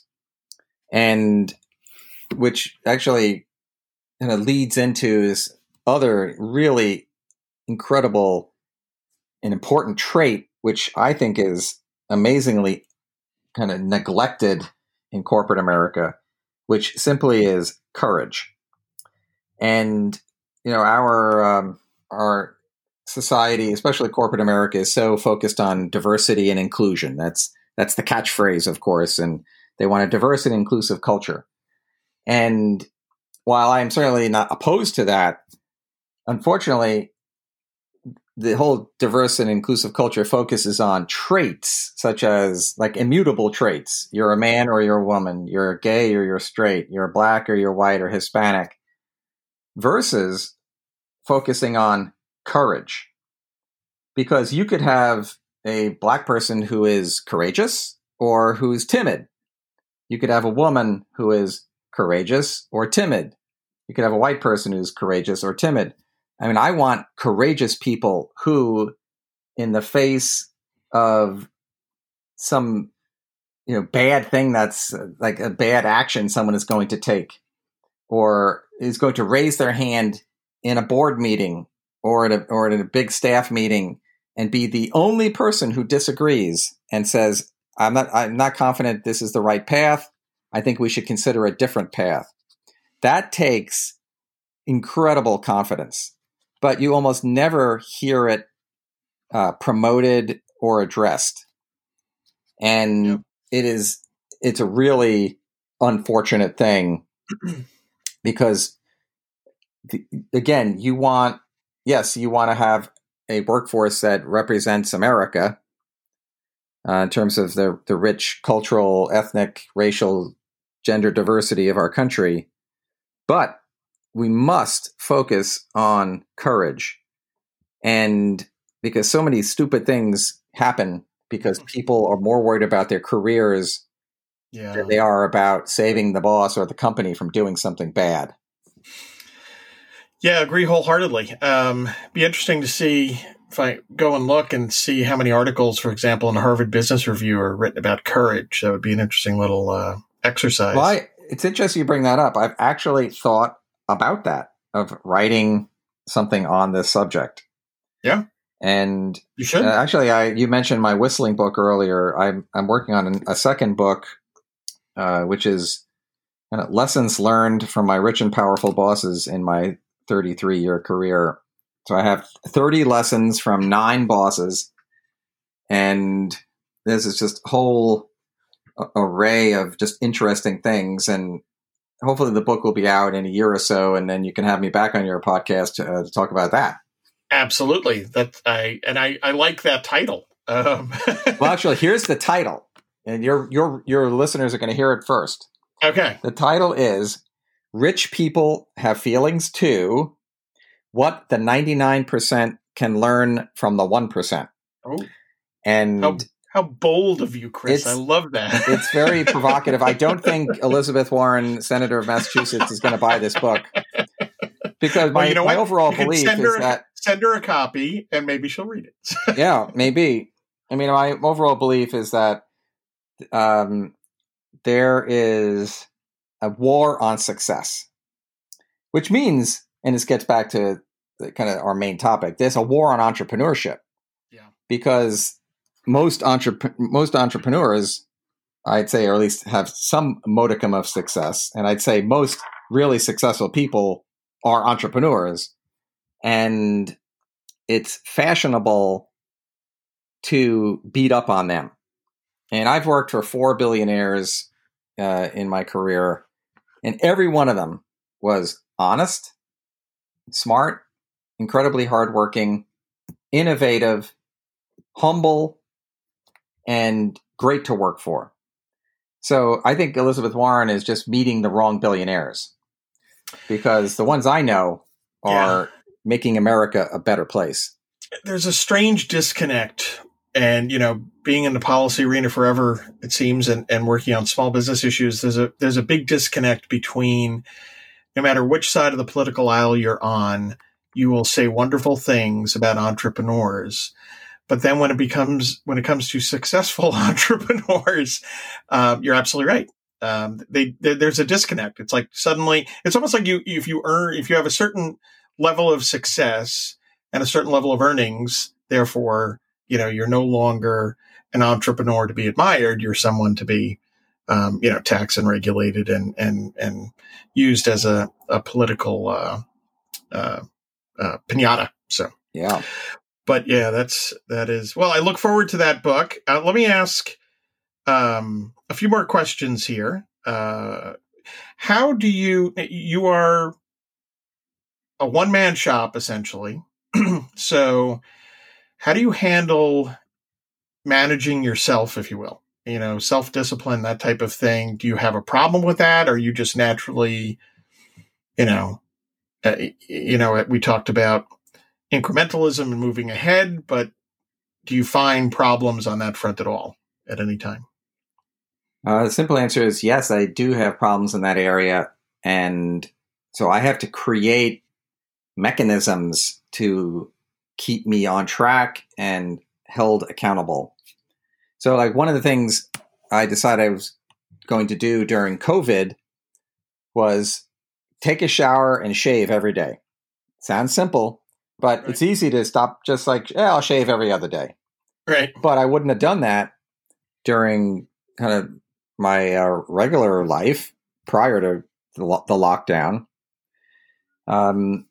And which actually kind of leads into this other really incredible and important trait, which I think is amazingly kind of neglected in corporate America, which simply is courage. And, you know, our, um, our society, especially corporate America, is so focused on diversity and inclusion. That's, that's the catchphrase, of course, and they want a diverse and inclusive culture. And while I'm certainly not opposed to that, unfortunately, the whole diverse and inclusive culture focuses on traits such as like immutable traits. You're a man or you're a woman. You're gay or you're straight. You're black or you're white or Hispanic. Versus focusing on courage. Because you could have a black person who is courageous or who's timid. You could have a woman who is courageous or timid. You could have a white person who's courageous or timid. I mean, I want courageous people who, in the face of some, you know, bad thing that's like a bad action someone is going to take, or is going to raise their hand in a board meeting or at a, or at a big staff meeting and be the only person who disagrees and says, I'm not, I'm not confident this is the right path. I think we should consider a different path. That takes incredible confidence, but you almost never hear it uh, promoted or addressed. And yep. it is, it's a really unfortunate thing because the, again, you want, yes, you want to have a workforce that represents America, uh, in terms of the, the rich cultural, ethnic, racial, gender diversity of our country. But we must focus on courage. And because so many stupid things happen because people are more worried about their careers yeah. than they are about saving the boss or the company from doing something bad. Yeah, agree wholeheartedly. Um, be interesting to see if I go and look and see how many articles, for example, in the Harvard Business Review are written about courage. That would be an interesting little uh, exercise. Well, I, it's interesting you bring that up. I've actually thought about that, of writing something on this subject. Yeah. And you should. Uh, actually, I you mentioned my whistling book earlier. I'm I'm working on an, a second book, uh, which is uh, lessons learned from my rich and powerful bosses in my thirty-three year career. So I have thirty lessons from nine bosses, and this is just a whole array of just interesting things. And hopefully, the book will be out in a year or so, and then you can have me back on your podcast uh, to talk about that. Absolutely. That I and I, I like that title. Um. Well, actually, here's the title, and your your your listeners are going to hear it first. Okay. The title is "Rich People Have Feelings Too: What the ninety-nine percent Can Learn from the one percent." Oh, and how, how bold of you, Chris! I love that. It's very provocative. I don't think Elizabeth Warren, Senator of Massachusetts, is going to buy this book. Because my, well, you know my overall belief is a, that send her a copy and maybe she'll read it. Yeah, maybe. I mean, my overall belief is that um, there is a war on success, which means, and this gets back to the, kind of our main topic, there's a war on entrepreneurship. Yeah. Because most entre- most entrepreneurs, I'd say, or at least have some modicum of success, and I'd say most really successful people are entrepreneurs, and it's fashionable to beat up on them. And I've worked for four billionaires uh, in my career, and every one of them was honest, smart, incredibly hardworking, innovative, humble, and great to work for. So I think Elizabeth Warren is just meeting the wrong billionaires, because the ones I know are yeah. making America a better place. There's a strange disconnect. And, you know, being in the policy arena forever, it seems, and, and working on small business issues, there's a there's a big disconnect between, no matter which side of the political aisle you're on, you will say wonderful things about entrepreneurs. But then when it becomes when it comes to successful entrepreneurs, um, you're absolutely right. Um, they, they there's a disconnect. It's like suddenly it's almost like you if you earn if you have a certain level of success and a certain level of earnings, therefore, you know, you're no longer an entrepreneur to be admired. You're someone to be, um, you know, taxed and regulated and and and used as a, a political uh, uh, uh, pinata. So yeah. But yeah, that's that is well. I look forward to that book. Uh, let me ask um, a few more questions here. Uh, how do you? You are a one-man shop essentially. So, how do you handle managing yourself, if you will? You know, self-discipline, that type of thing. Do you have a problem with that, or are you just naturally, you know, uh, you know, we talked about incrementalism and moving ahead, but do you find problems on that front at all at any time? Uh, the simple answer is yes, I do have problems in that area. And so I have to create mechanisms to keep me on track and held accountable. So like one of the things I decided I was going to do during COVID was take a shower and shave every day. Sounds simple. But right. It's easy to stop just like, yeah, I'll shave every other day. Right. But I wouldn't have done that during kind of my uh, regular life prior to the, lo- the lockdown. Um,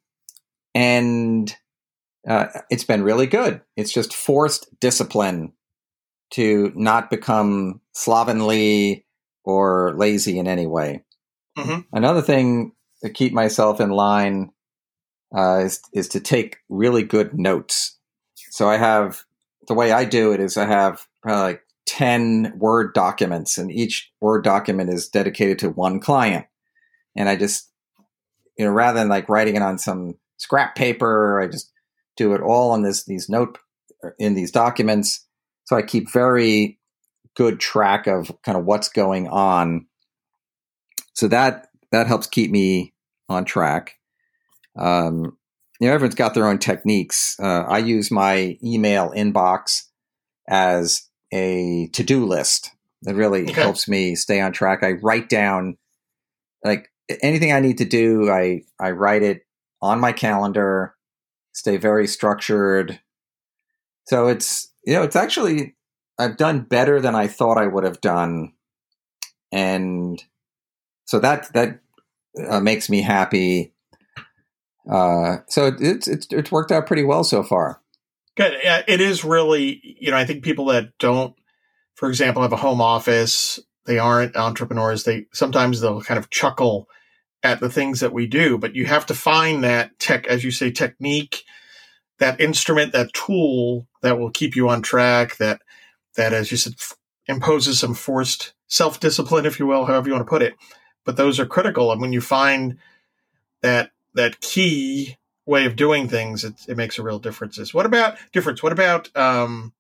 and uh, it's been really good. It's just forced discipline to not become slovenly or lazy in any way. Mm-hmm. Another thing to keep myself in line Uh, is, is to take really good notes. So I have, the way I do it is I have probably like ten Word documents, and each Word document is dedicated to one client. And I just, you know, rather than like writing it on some scrap paper, I just do it all on this, these note in these documents. So I keep very good track of kind of what's going on. So that, that helps keep me on track. Um, you know, everyone's got their own techniques. Uh, I use my email inbox as a to-do list. That really okay. helps me stay on track. I write down like anything I need to do. I, I write it on my calendar, stay very structured. So it's, you know, it's actually, I've done better than I thought I would have done. And so that, that uh, makes me happy. Uh, so it's, it's, it's worked out pretty well so far. Good. It is really, you know, I think people that don't, for example, have a home office, they aren't entrepreneurs. They sometimes they'll kind of chuckle at the things that we do, but you have to find that tech, as you say, technique, that instrument, that tool that will keep you on track, that, that, as you said, f- imposes some forced self-discipline, if you will, however you want to put it. But those are critical. And when you find that, that key way of doing things, it, it makes a real difference. What about difference? What about, um,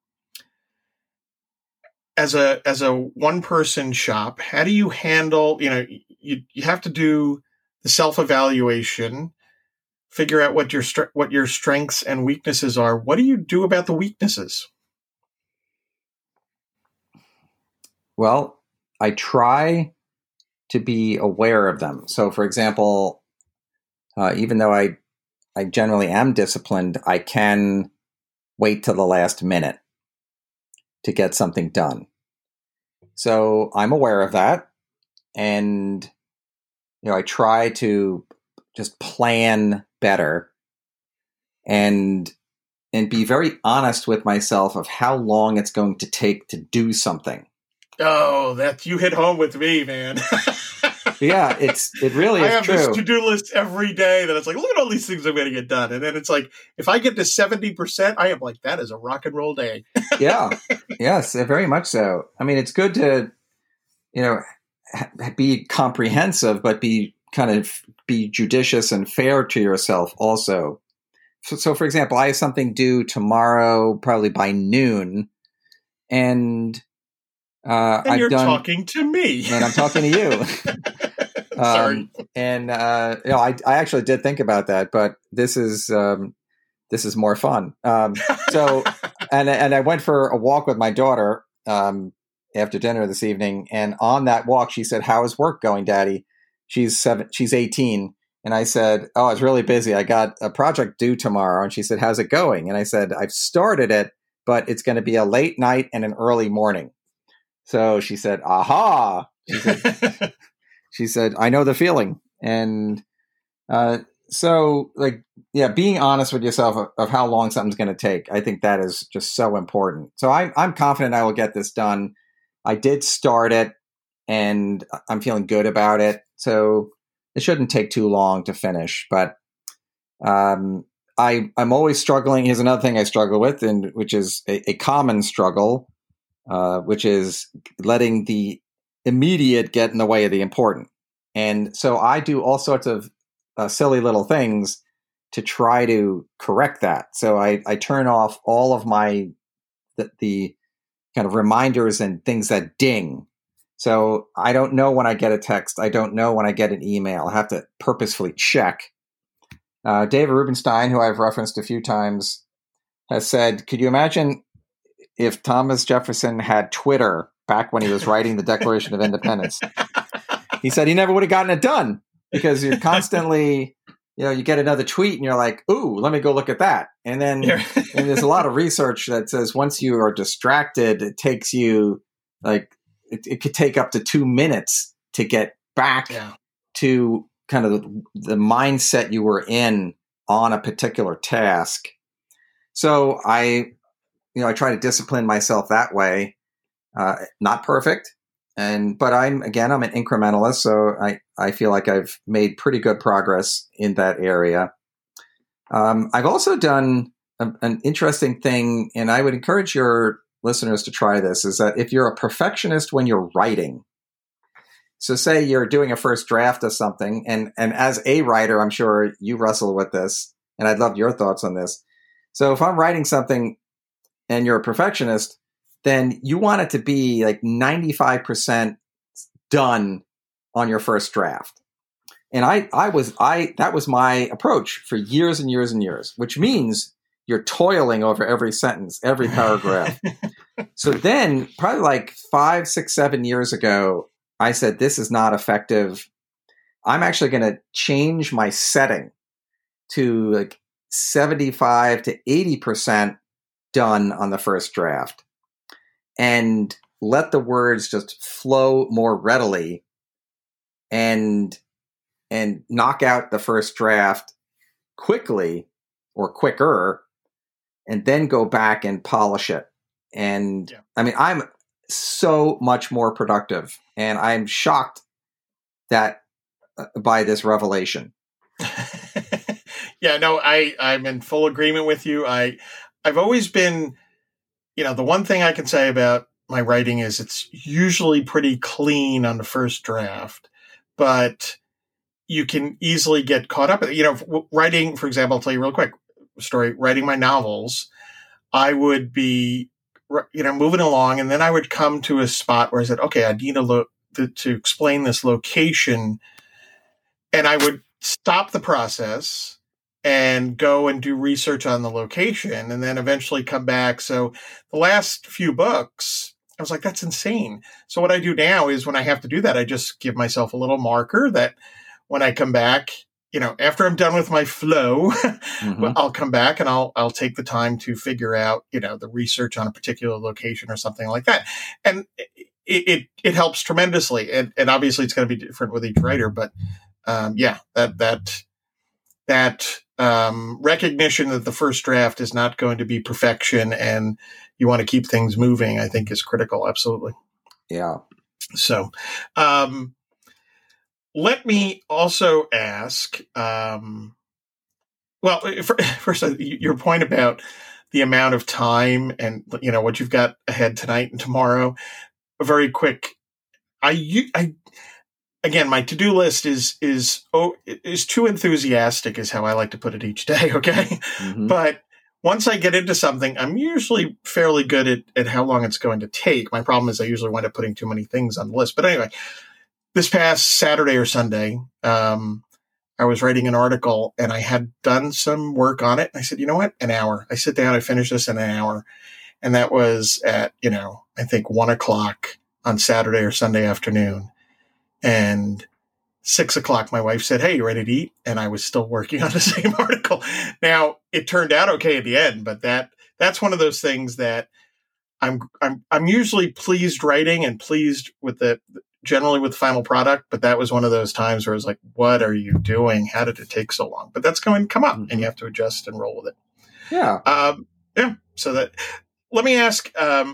as a, as a one person shop, how do you handle, you know, you, you have to do the self-evaluation, figure out what your, what your strengths and weaknesses are. What do you do about the weaknesses? Well, I try to be aware of them. So for example, uh, even though I, I generally am disciplined, I can wait till the last minute to get something done. So I'm aware of that. And, you know, I try to just plan better and, and be very honest with myself of how long it's going to take to do something. Oh, that you hit home with me, man. Yeah, it's it really is I have true. this to-do list every day that it's like, look at all these things I'm going to get done. And then it's like, if I get to seventy percent, I am like, that is a rock and roll day. Yeah, yes, very much so. I mean, it's good to, you know, be comprehensive, but be kind of be judicious and fair to yourself also. So, so for example, I have something due tomorrow, probably by noon, and uh, and I've you're done, talking to me, and I'm talking to you. Sorry. Um, and uh, you know, I I actually did think about that, but this is um, this is more fun. Um, so, and and I went for a walk with my daughter um, after dinner this evening, and on that walk, she said, "How is work going, Daddy?" She's seven. She's eighteen, and I said, "Oh, I was really busy. I got a project due tomorrow." And she said, "How's it going?" And I said, "I've started it, but it's going to be a late night and an early morning." So she said, "Aha!" She said, she said, "I know the feeling." And uh, so, like, yeah, being honest with yourself of, of how long something's going to take, I think that is just so important. So I'm I'm confident I will get this done. I did start it, and I'm feeling good about it. So it shouldn't take too long to finish. But um, I I'm always struggling. Here's another thing I struggle with, and which is a, a common struggle, uh, which is letting the immediate get in the way of the important. And so I do all sorts of uh, silly little things to try to correct that. So I, I turn off all of my, the, the kind of reminders and things that ding. So I don't know when I get a text. I don't know when I get an email. I have to purposefully check. Uh, David Rubenstein, who I've referenced a few times, has said, could you imagine if Thomas Jefferson had Twitter back when he was writing the Declaration of Independence? He said he never would have gotten it done because you're constantly, you know, you get another tweet and you're like, ooh, let me go look at that. And then and there's a lot of research that says once you are distracted, it takes you like, it, it could take up to two minutes to get back yeah. to kind of the, the mindset you were in on a particular task. So I, you know, I try to discipline myself that way. Uh, not perfect. And, but I'm, again, I'm an incrementalist. So I, I feel like I've made pretty good progress in that area. Um, I've also done a, an interesting thing, and I would encourage your listeners to try this is that if you're a perfectionist when you're writing, so say you're doing a first draft of something, and, and as a writer, I'm sure you wrestle with this, and I'd love your thoughts on this. So if I'm writing something and you're a perfectionist, then you want it to be like ninety-five percent done on your first draft. And I, I was, I, that was my approach for years and years and years, which means you're toiling over every sentence, every paragraph. So then probably like five, six, seven years ago, I said, this is not effective. I'm actually going to change my setting to like seventy-five to eighty percent done on the first draft and let the words just flow more readily and and knock out the first draft quickly or quicker and then go back and polish it. And yeah. I mean, I'm so much more productive, and I'm shocked that uh, by this revelation. Yeah, no, I, I'm in full agreement with you. I, I've always been, you know, the one thing I can say about my writing is it's usually pretty clean on the first draft, but you can easily get caught up. You know, writing, for example, I'll tell you real quick story, writing my novels, I would be, you know, moving along, and then I would come to a spot where I said, okay, I need a lo- to, to explain this location. And I would stop the process and go and do research on the location and then eventually come back. So the last few books, I was like, that's insane. So what I do now is when I have to do that, I just give myself a little marker that when I come back, you know, after I'm done with my flow, mm-hmm. I'll come back and I'll, I'll take the time to figure out, you know, the research on a particular location or something like that. And it, it, it helps tremendously. And, and obviously it's going to be different with each writer, but um, yeah, that, that, that um, recognition that the first draft is not going to be perfection and you want to keep things moving, I think is critical. Absolutely. Yeah. So, um, let me also ask, um, well, first, your point about the amount of time and, you know, what you've got ahead tonight and tomorrow, very quick. I, I, again, my to-do list is, is, oh, is too enthusiastic is how I like to put it each day. Okay. Mm-hmm. But once I get into something, I'm usually fairly good at, at how long it's going to take. My problem is I usually wind up putting too many things on the list. But anyway, this past Saturday or Sunday, um, I was writing an article and I had done some work on it. I said, you know what? An hour. I sit down, I finish this in an hour. And that was at, you know, I think one o'clock on Saturday or Sunday afternoon. And six o'clock, my wife said, hey, you ready to eat? And I was still working on the same article. Now, it turned out okay at the end, but that that's one of those things that I'm I'm I'm usually pleased writing and pleased with the generally with the final product, but that was one of those times where I was like, what are you doing? How did it take so long? But that's going to come up, mm-hmm. and you have to adjust and roll with it. Yeah. Um, yeah. So that, let me ask um,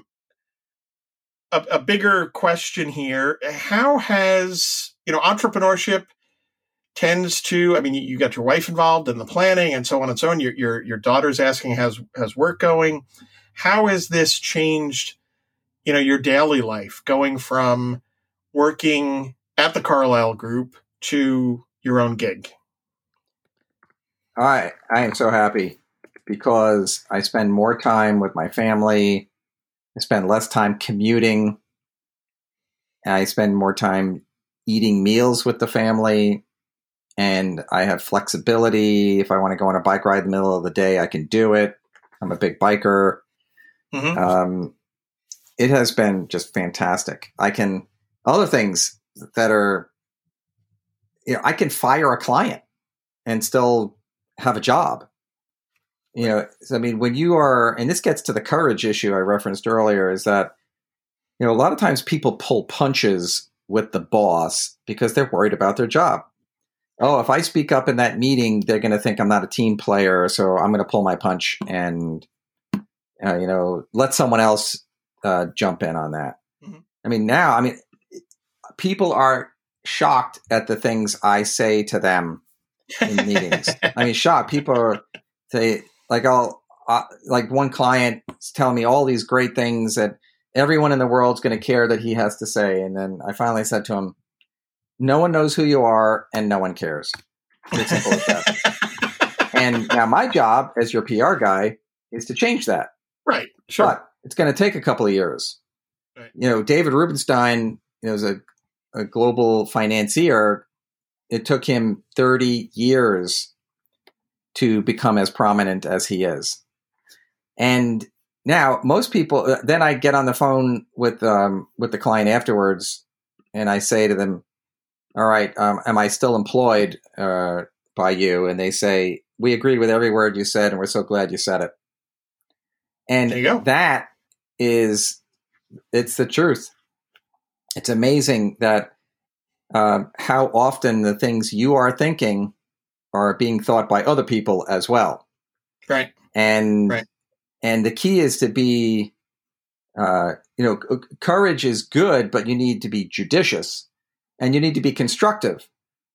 a, a bigger question here. How has, you know, entrepreneurship tends to, I mean, you got your wife involved in the planning and so on and so on. Your, your, your daughter's asking, how's, how's work going? How has this changed, you know, your daily life going from working at the Carlyle Group to your own gig? I I am so happy because I spend more time with my family. I spend less time commuting. And I spend more time eating meals with the family. And I have flexibility. If I want to go on a bike ride in the middle of the day, I can do it. I'm a big biker. Mm-hmm. Um, it has been just fantastic. I can, other things that are, you know, I can fire a client and still have a job. You know, so, I mean, when you are, and this gets to the courage issue I referenced earlier, is that, you know, a lot of times people pull punches with the boss because they're worried about their job. Oh, if I speak up in that meeting, they're going to think I'm not a team player, so I'm going to pull my punch and, uh, you know, let someone else uh, jump in on that. Mm-hmm. I mean, now, I mean, people are shocked at the things I say to them in meetings. I mean, shocked. People are, they, like, I'll, uh, like one client, he's telling me all these great things that everyone in the world's going to care that he has to say. And then I finally said to him, no one knows who you are and no one cares. It's simple as that. And now my job as your P R guy is to change that. Right. Sure. But it's going to take a couple of years. Right. You know, David Rubenstein, you know, is a, a global financier. It took him thirty years to become as prominent as he is. And now most people, then I get on the phone with, um, with the client afterwards and I say to them, all right, um, am I still employed uh, by you? And they say, we agree with every word you said and we're so glad you said it. And there you go. That is, it's the truth. It's amazing that uh, how often the things you are thinking are being thought by other people as well. Right. And right. and the key is to be, uh, you know, c- courage is good, but you need to be judicious and you need to be constructive.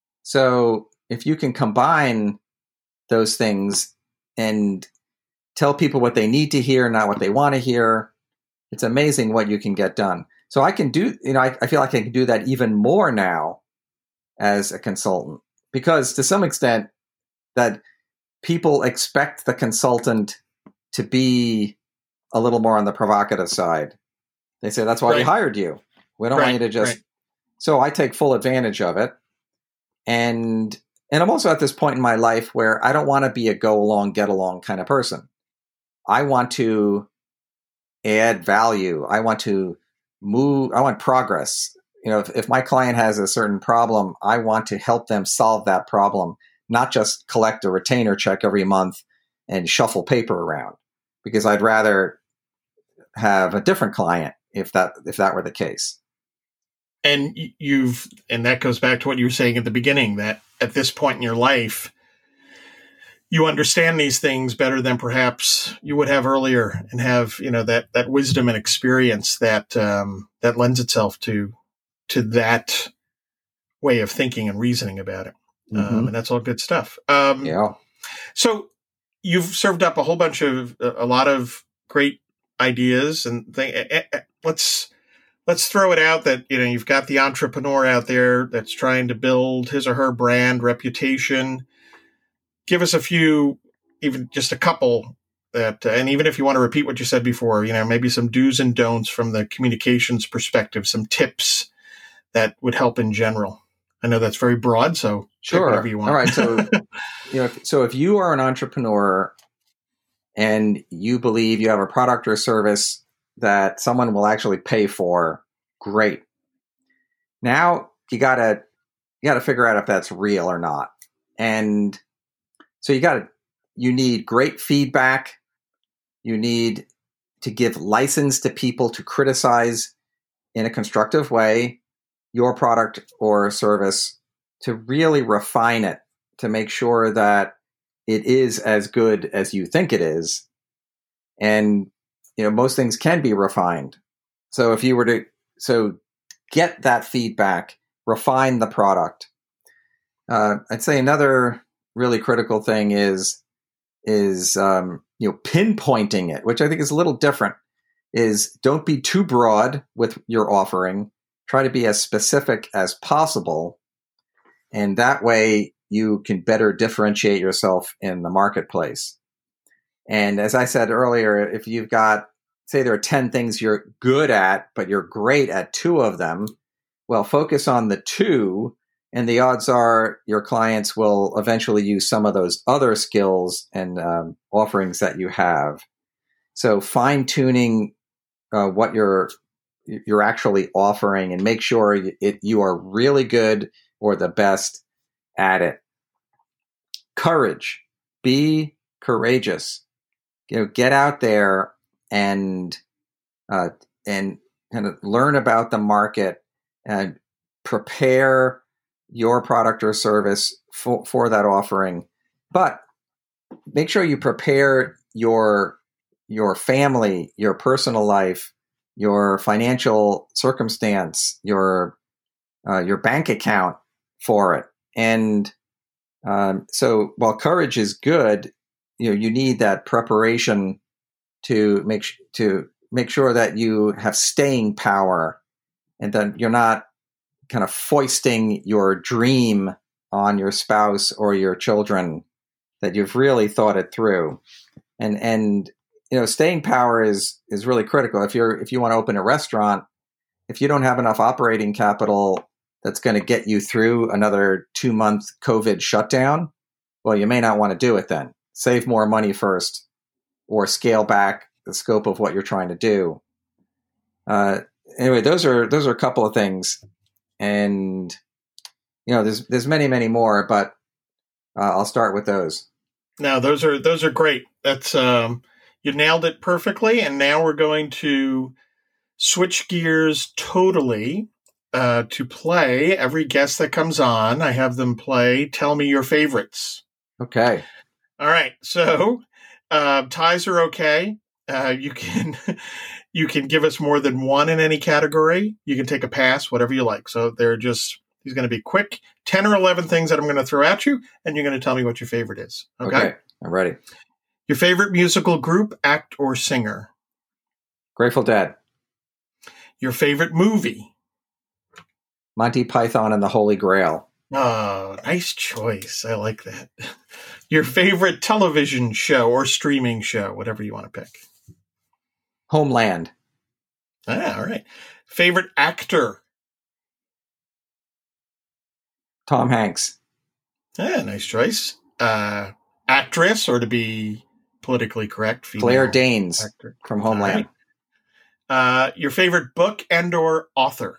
So if you can combine those things and tell people what they need to hear, not what they want to hear, it's amazing what you can get done. So I can do, you know, I, I feel like I can do that even more now as a consultant, because to some extent that people expect the consultant to be a little more on the provocative side. They say, that's why right. we hired you. We don't right. want you to just, right. So I take full advantage of it. And, and I'm also at this point in my life where I don't want to be a go along, get along kind of person. I want to add value. I want to move. I want progress. You know, if, if my client has a certain problem, I want to help them solve that problem, not just collect a retainer check every month and shuffle paper around, because I'd rather have a different client if that, if that were the case. And you've, and that goes back to what you were saying at the beginning, that at this point in your life, you understand these things better than perhaps you would have earlier, and have, you know, that, that wisdom and experience that, um, that lends itself to, to that way of thinking and reasoning about it. Mm-hmm. Um, and that's all good stuff. Um, yeah. So you've served up a whole bunch of, a lot of great ideas and things. Let's, let's throw it out that, you know, you've got the entrepreneur out there that's trying to build his or her brand reputation. Give us a few, even just a couple that, uh, and even if you want to repeat what you said before, you know, maybe some do's and don'ts from the communications perspective, some tips that would help in general. I know that's very broad, so sure. whatever you want. All right. So, you know, so if you are an entrepreneur and you believe you have a product or service that someone will actually pay for, great. Now you gotta, you gotta figure out if that's real or not. And so you gotta, you need great feedback. You need to give license to people to criticize in a constructive way your product or service, to really refine it, to make sure that it is as good as you think it is. And, you know, most things can be refined. So if you were to, so get that feedback, refine the product. Uh, I'd say another really critical thing is, is, um, you know, pinpointing it, which I think is a little different, is don't be too broad with your offering. Try to be as specific as possible. And that way you can better differentiate yourself in the marketplace. And as I said earlier, if you've got, say there are ten things you're good at, but you're great at two of them, well, focus on the two, and the odds are your clients will eventually use some of those other skills and um, offerings that you have. So fine-tuning uh, what you're you're actually offering, and make sure it, you are really good or the best at it. Courage. Be courageous. You know, get out there and uh, and kind of learn about the market and prepare your product or service for, for that offering. But make sure you prepare your your family, your personal life, your financial circumstance, your uh, your bank account for it. And um, so while courage is good, you know, you need that preparation to make sh- to make sure that you have staying power, and that you're not kind of foisting your dream on your spouse or your children, that you've really thought it through. And and you know, staying power is is really critical. If you're if you want to open a restaurant, if you don't have enough operating capital that's going to get you through another two month COVID shutdown, well, you may not want to do it then. Save more money first, or scale back the scope of what you're trying to do. Uh, anyway, those are those are a couple of things, and you know, there's there's many many more, but uh, I'll start with those. No, those are those are great. That's um, you nailed it perfectly. And now we're going to switch gears totally uh, to play every guest that comes on. I have them play Tell Me Your Favorites. Okay. All right. So uh, ties are okay. Uh, you can you can give us more than one in any category. You can take a pass, whatever you like. So they're just these going to be quick, ten or eleven things that I'm going to throw at you, and you're going to tell me what your favorite is. Okay? Okay, I'm ready. Your favorite musical group, act, or singer? Grateful Dead. Your favorite movie? Monty Python and the Holy Grail. Oh, nice choice. I like that. Your favorite television show or streaming show, whatever you want to pick. Homeland. Ah, all right. Favorite actor? Tom Hanks. Ah, nice choice. Uh, actress, or to be politically correct, female Claire Danes actor. from Homeland. Uh, your favorite book and or author?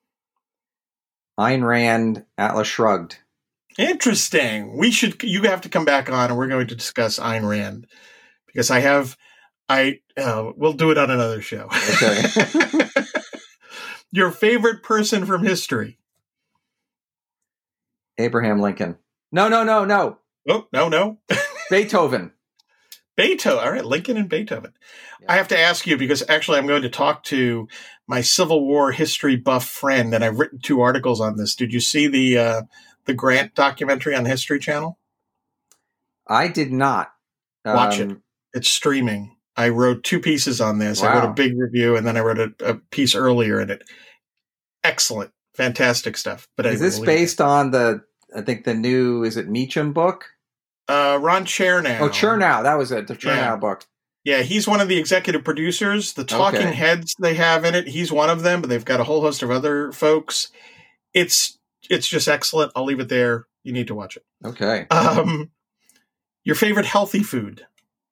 Ayn Rand, Atlas Shrugged. Interesting. We should. You have to come back on, and we're going to discuss Ayn Rand, because I have. I uh, we'll do it on another show. Okay. Your favorite person from history? Abraham Lincoln. No, no, no, no. Oh, no, no. Beethoven. Beethoven. All right, Lincoln and Beethoven. Yeah. I have to ask you, because actually I'm going to talk to my Civil War history buff friend, and I've written two articles on this. Did you see the uh, the Grant documentary on History Channel? I did not. Watch Um, it. It's streaming. I wrote two pieces on this. Wow. I wrote a big review, and then I wrote a, a piece earlier in it. Excellent. Fantastic stuff. But Is anyway, this we'll leave based on the, I think the new, is it Meacham book? it. Uh, Ron Chernow. Oh, Chernow. That was it. The Chernow Yeah. book. Yeah, he's one of the executive producers. The talking Okay. heads they have in it, he's one of them, but they've got a whole host of other folks. It's it's just excellent. I'll leave it there. You need to watch it. Okay. Um, your favorite healthy food?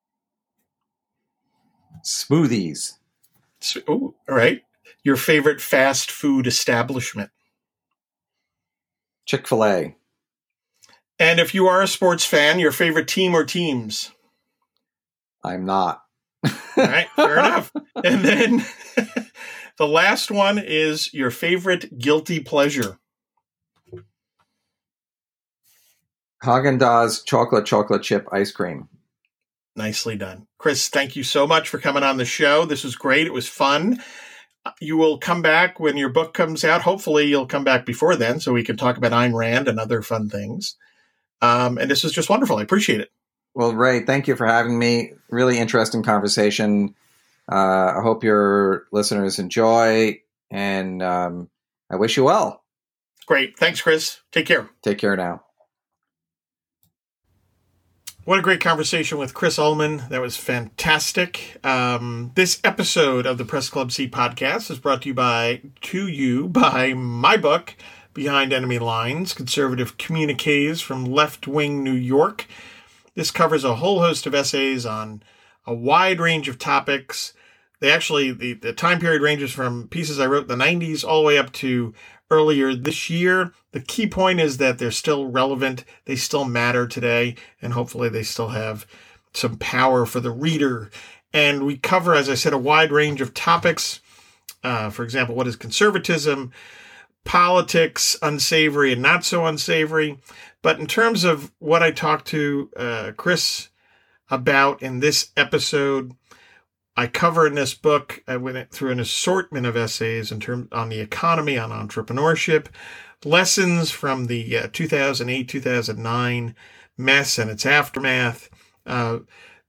Smoothies. Oh, all right. Your favorite fast food establishment? Chick-fil-A. And if you are a sports fan, your favorite team or teams? I'm not. All right, fair enough. And then the last one is your favorite guilty pleasure. Haagen-Dazs chocolate chocolate chip ice cream. Nicely done. Chris, thank you so much for coming on the show. This was great. It was fun. You will come back when your book comes out. Hopefully you'll come back before then so we can talk about Ayn Rand and other fun things. Um, and this was just wonderful. I appreciate it. Well, Ray, thank you for having me. Really interesting conversation. Uh, I hope your listeners enjoy, and um, I wish you well. Great. Thanks, Chris. Take care. Take care now. What a great conversation with Chris Ullman. That was fantastic. Um, this episode of the Press Club C podcast is brought to you by, to you by my book, Behind Enemy Lines, Conservative Communiques from Left-Wing New York. This covers a whole host of essays on a wide range of topics. They actually, the, the time period ranges from pieces I wrote in the nineties all the way up to earlier this year. The key point is that they're still relevant. They still matter today, and hopefully they still have some power for the reader. And we cover, as I said, a wide range of topics. Uh, for example, what is conservatism, politics, unsavory and not so unsavory. But in terms of what I talked to uh, Chris about in this episode, I cover in this book, I went through an assortment of essays in terms on the economy, on entrepreneurship, lessons from the uh, two thousand eight, two thousand nine mess and its aftermath. Uh,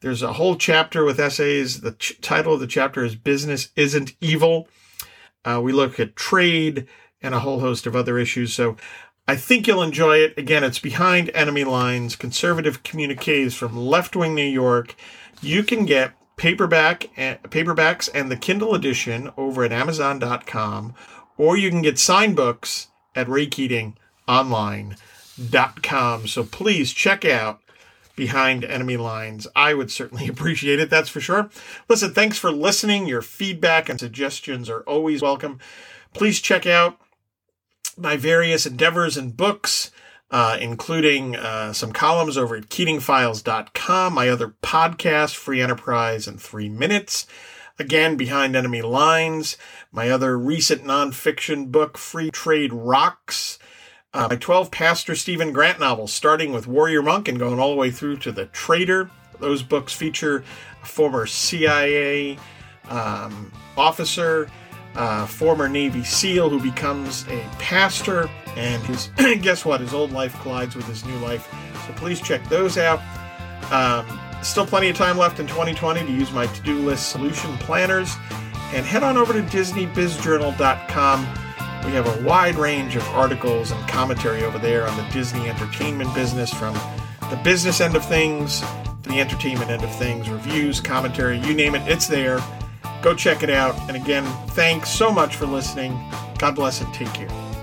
There's a whole chapter with essays. The ch- title of the chapter is Business Isn't Evil. Uh, we look at trade and a whole host of other issues. So I think you'll enjoy it. Again, it's Behind Enemy Lines, Conservative Communiques from Left-Wing New York. You can get paperback and, paperbacks and the Kindle edition over at amazon dot com, or you can get signed books at ray keating online dot com. So please check out Behind Enemy Lines. I would certainly appreciate it, that's for sure. Listen, thanks for listening. Your feedback and suggestions are always welcome. Please check out my various endeavors and books, uh, including uh, some columns over at keating files dot com, my other podcast, Free Enterprise in Three Minutes, again, Behind Enemy Lines, my other recent nonfiction book, Free Trade Rocks, uh, my twelve Pastor Stephen Grant novels, starting with Warrior Monk and going all the way through to The Trader. Those books feature a former C I A um, officer, Uh, former Navy SEAL who becomes a pastor, and his guess what? His old life collides with his new life. So please check those out. Um, still plenty of time left in twenty twenty to use my to-do list solution planners. And head on over to disney biz journal dot com. We have a wide range of articles and commentary over there on the Disney entertainment business, from the business end of things to the entertainment end of things, reviews, commentary, you name it, it's there. Go check it out. And again, thanks so much for listening. God bless and take care.